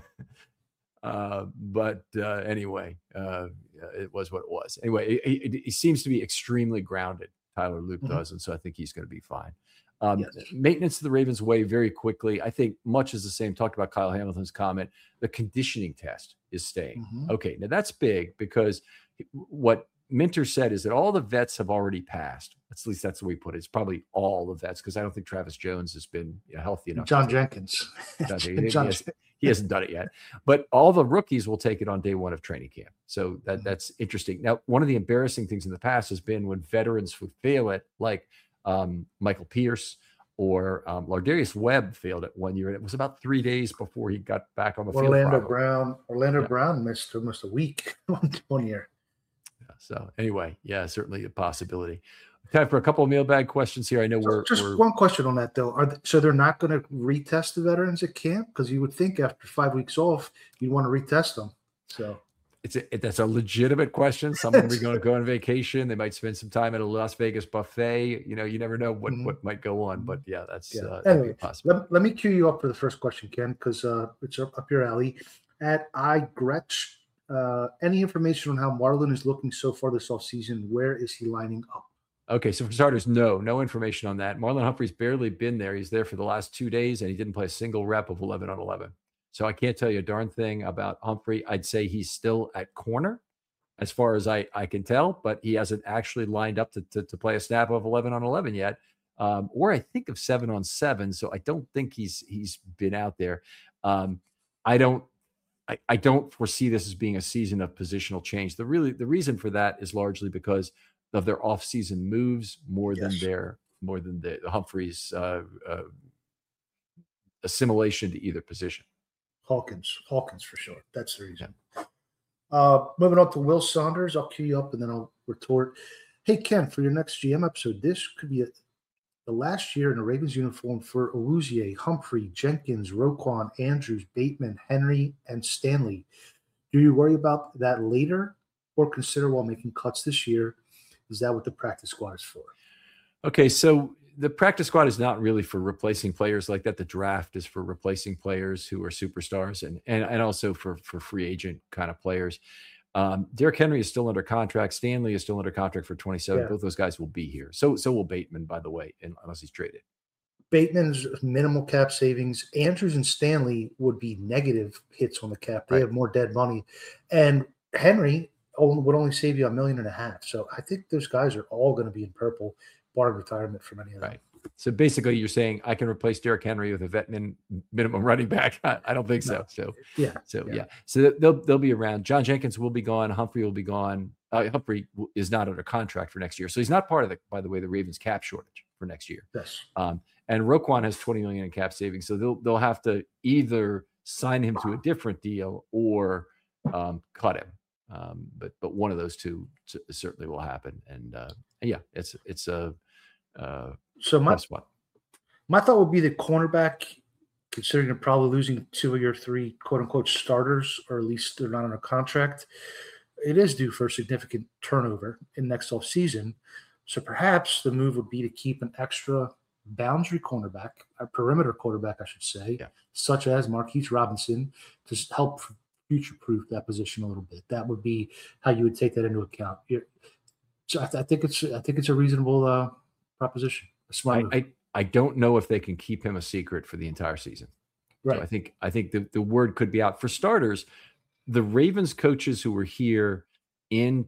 Speaker 1: But anyway, it was what it was. Anyway, he seems to be extremely grounded. Tyler Luke does, and so I think he's going to be fine. Maintenance of the Ravens way very quickly. I think much is the same. Talked about Kyle Hamilton's comment. The conditioning test is staying. Okay, now that's big because what Minter said is that all the vets have already passed. At least that's the way he put it. It's probably all the vets because I don't think Travis Jones has been healthy enough.
Speaker 2: John Jenkins.
Speaker 1: He hasn't done it yet. But all the rookies will take it on day one of training camp. So that's interesting. Now, one of the embarrassing things in the past has been when veterans would fail it, like Michael Pierce or Lardarius Webb failed it one year. And it was about 3 days before he got back on the field.
Speaker 2: Orlando Brown missed almost a week one year.
Speaker 1: So anyway, certainly a possibility. Time for a couple of mailbag questions here. I know we're
Speaker 2: one question on that though. So they're not going to retest the veterans at camp? Because you would think after 5 weeks off, you'd want to retest them. So
Speaker 1: that's a legitimate question. Someone will be going to go on vacation. They might spend some time at a Las Vegas buffet. You never know what might go on. But that's
Speaker 2: anyway. Let me cue you up for the first question, Ken, because it's up your alley. At iGretsch, any information on how Marlon is looking so far this offseason? Where is he lining up?
Speaker 1: Okay, so for starters, no information on that. Marlon Humphrey's barely been there. He's there for the last 2 days, and he didn't play a single rep of 11 on 11. So I can't tell you a darn thing about Humphrey. I'd say he's still at corner as far as I can tell, but he hasn't actually lined up to play a snap of 11 on 11 yet, or I think of 7 on 7. So I don't think he's been out there. I don't foresee this as being a season of positional change. The reason for that is largely because of their off-season moves more than the Humphreys assimilation to either position.
Speaker 2: Hawkins for sure. That's the reason. Moving on to Will Saunders. I'll cue you up and then I'll retort. Hey, Ken, for your next GM episode, this could be the last year in a Ravens uniform for Awuzie, Humphrey, Jenkins, Roquan, Andrews, Bateman, Henry, and Stanley. Do you worry about that later or consider while making cuts this year? Is that what the practice squad is for? Okay,
Speaker 1: so the practice squad is not really for replacing players like that. The draft is for replacing players who are superstars and also for free agent kind of players. Derrick Henry is still under contract. Stanley is still under contract for 27. Both those guys will be here. So will Bateman, by the way, unless he's traded.
Speaker 2: Bateman's minimal cap savings. Andrews and Stanley would be negative hits on the cap. They have more dead money. And Henry would only save you $1.5 million. So I think those guys are all going to be in purple, bar retirement from any of them. Right.
Speaker 1: So basically you're saying I can replace Derrick Henry with a vet minimum running back. I don't think so. So they'll be around. John Jenkins will be gone. Humphrey will be gone. Humphrey is not under contract for next year. So he's not part of by the way, the Ravens cap shortage for next year.
Speaker 2: Yes.
Speaker 1: And Roquan has $20 million in cap savings. So they'll have to either sign him to a different deal or cut him. But one of those two certainly will happen. And it's a
Speaker 2: so my thought would be the cornerback, considering they're probably losing 2 of your 3 quote unquote starters, or at least they're not under contract. It is due for a significant turnover in next off season. So perhaps the move would be to keep an extra boundary cornerback, a perimeter quarterback, I should say, such as Marquise Robinson, to help future-proof that position a little bit. That would be how you would take that into account. So I think it's a reasonable proposition. A smart move.
Speaker 1: I don't know if they can keep him a secret for the entire season.
Speaker 2: Right.
Speaker 1: So I think the word could be out. For starters, the Ravens coaches who were here in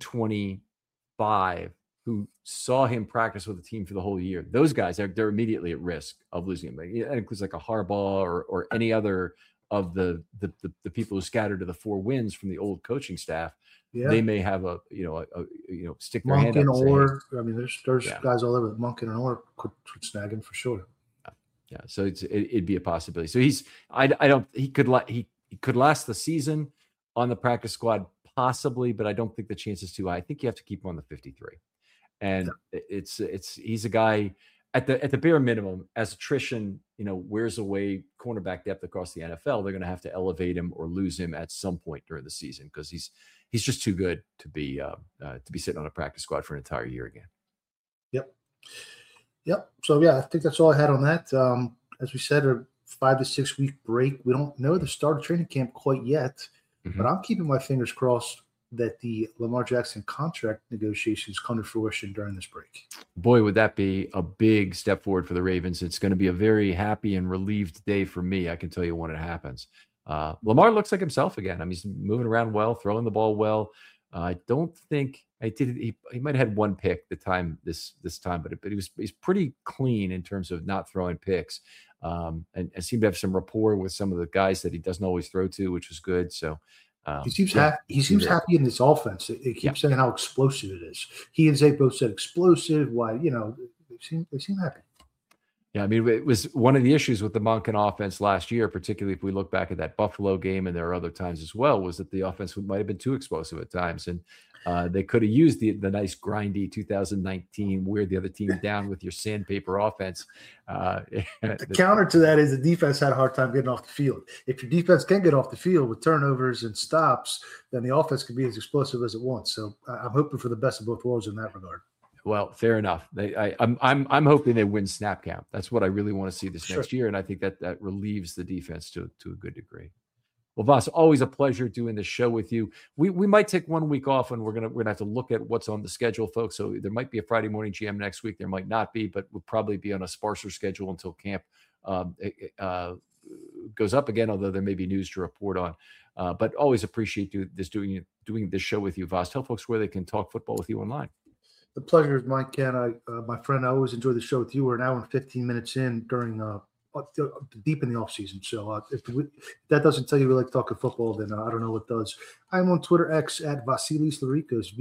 Speaker 1: 25 who saw him practice with the team for the whole year, those guys they're immediately at risk of losing him. That includes like a Harbaugh or any other of the people who scattered to the 4 wins from the old coaching staff. Yeah. They may have a stick their hand up.
Speaker 2: There's guys all over. Monken and Orr could snag him for sure.
Speaker 1: Yeah, so it'd be a possibility. So he could last the season on the practice squad possibly, but I don't think the chance is too high. I think you have to keep him on the 53. And he's a guy at the bare minimum, as attrition, wears away cornerback depth across the NFL, they're going to have to elevate him or lose him at some point during the season, because he's just too good to be sitting on a practice squad for an entire year again.
Speaker 2: Yep. So yeah, I think that's all I had on that. As we said, a 5 to 6 week break. We don't know the start of training camp quite yet, but I'm keeping my fingers crossed that the Lamar Jackson contract negotiations come to fruition during this break.
Speaker 1: Boy, would that be a big step forward for the Ravens. It's going to be a very happy and relieved day for me, I can tell you, when it happens. Lamar looks like himself again. I mean, he's moving around well, throwing the ball well. I don't think he might have had one pick this time, but he's pretty clean in terms of not throwing picks, and seemed to have some rapport with some of the guys that he doesn't always throw to, which was good. So
Speaker 2: he seems happy in this offense. It keeps saying how explosive it is. He and Zay both said explosive. Why, they seem happy.
Speaker 1: Yeah, I mean, it was one of the issues with the Monken offense last year, particularly if we look back at that Buffalo game, and there are other times as well, was that the offense might have been too explosive at times, and they could have used the nice grindy 2019 wear the other team down with your sandpaper offense.
Speaker 2: The counter to that is the defense had a hard time getting off the field. If your defense can get off the field with turnovers and stops, then the offense can be as explosive as it wants. So I'm hoping for the best of both worlds in that regard.
Speaker 1: Well, fair enough. I'm hoping they win snap count. That's what I really want to see this next year, and I think that relieves the defense to a good degree. Well, Voss, always a pleasure doing this show with you. We might take 1 week off, and we're gonna have to look at what's on the schedule, folks. So there might be a Friday morning GM next week. There might not be, but we'll probably be on a sparser schedule until camp goes up again. Although there may be news to report on. But always appreciate doing this show with you, Voss. Tell folks where they can talk football with you online.
Speaker 2: The pleasure is mine, Ken. My friend, I always enjoy the show with you. We're an hour and 15 minutes in during deep in the off season. So if that doesn't tell you we like talking football, then I don't know what does. I'm on Twitter X at Vasilis Lorikos,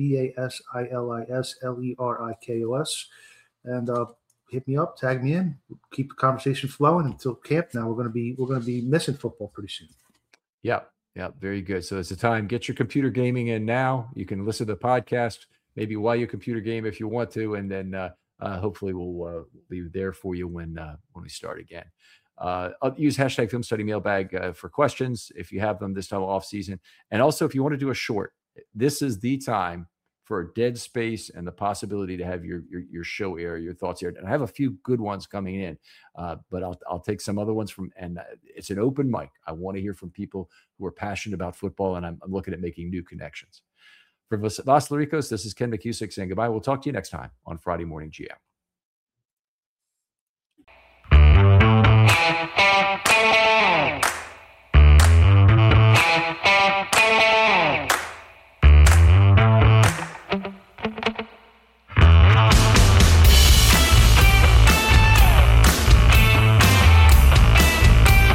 Speaker 2: VASILISLERIKOS, and hit me up, tag me in, keep the conversation flowing until camp. Now we're going to be missing football pretty soon.
Speaker 1: Yeah, very good. So it's the time. Get your computer gaming in now. You can listen to the podcast maybe while you computer game if you want to, and then hopefully we'll be there for you when we start again. I'll use hashtag Film Study Mailbag for questions if you have them this time off season, and also if you want to do a short, this is the time for a dead space and the possibility to have your show air, your thoughts aired. And I have a few good ones coming in, but I'll take some other ones and it's an open mic. I want to hear from people who are passionate about football, and I'm looking at making new connections. For Voss Lorikos, this is Ken McKusick saying goodbye. We'll talk to you next time on Friday Morning GM.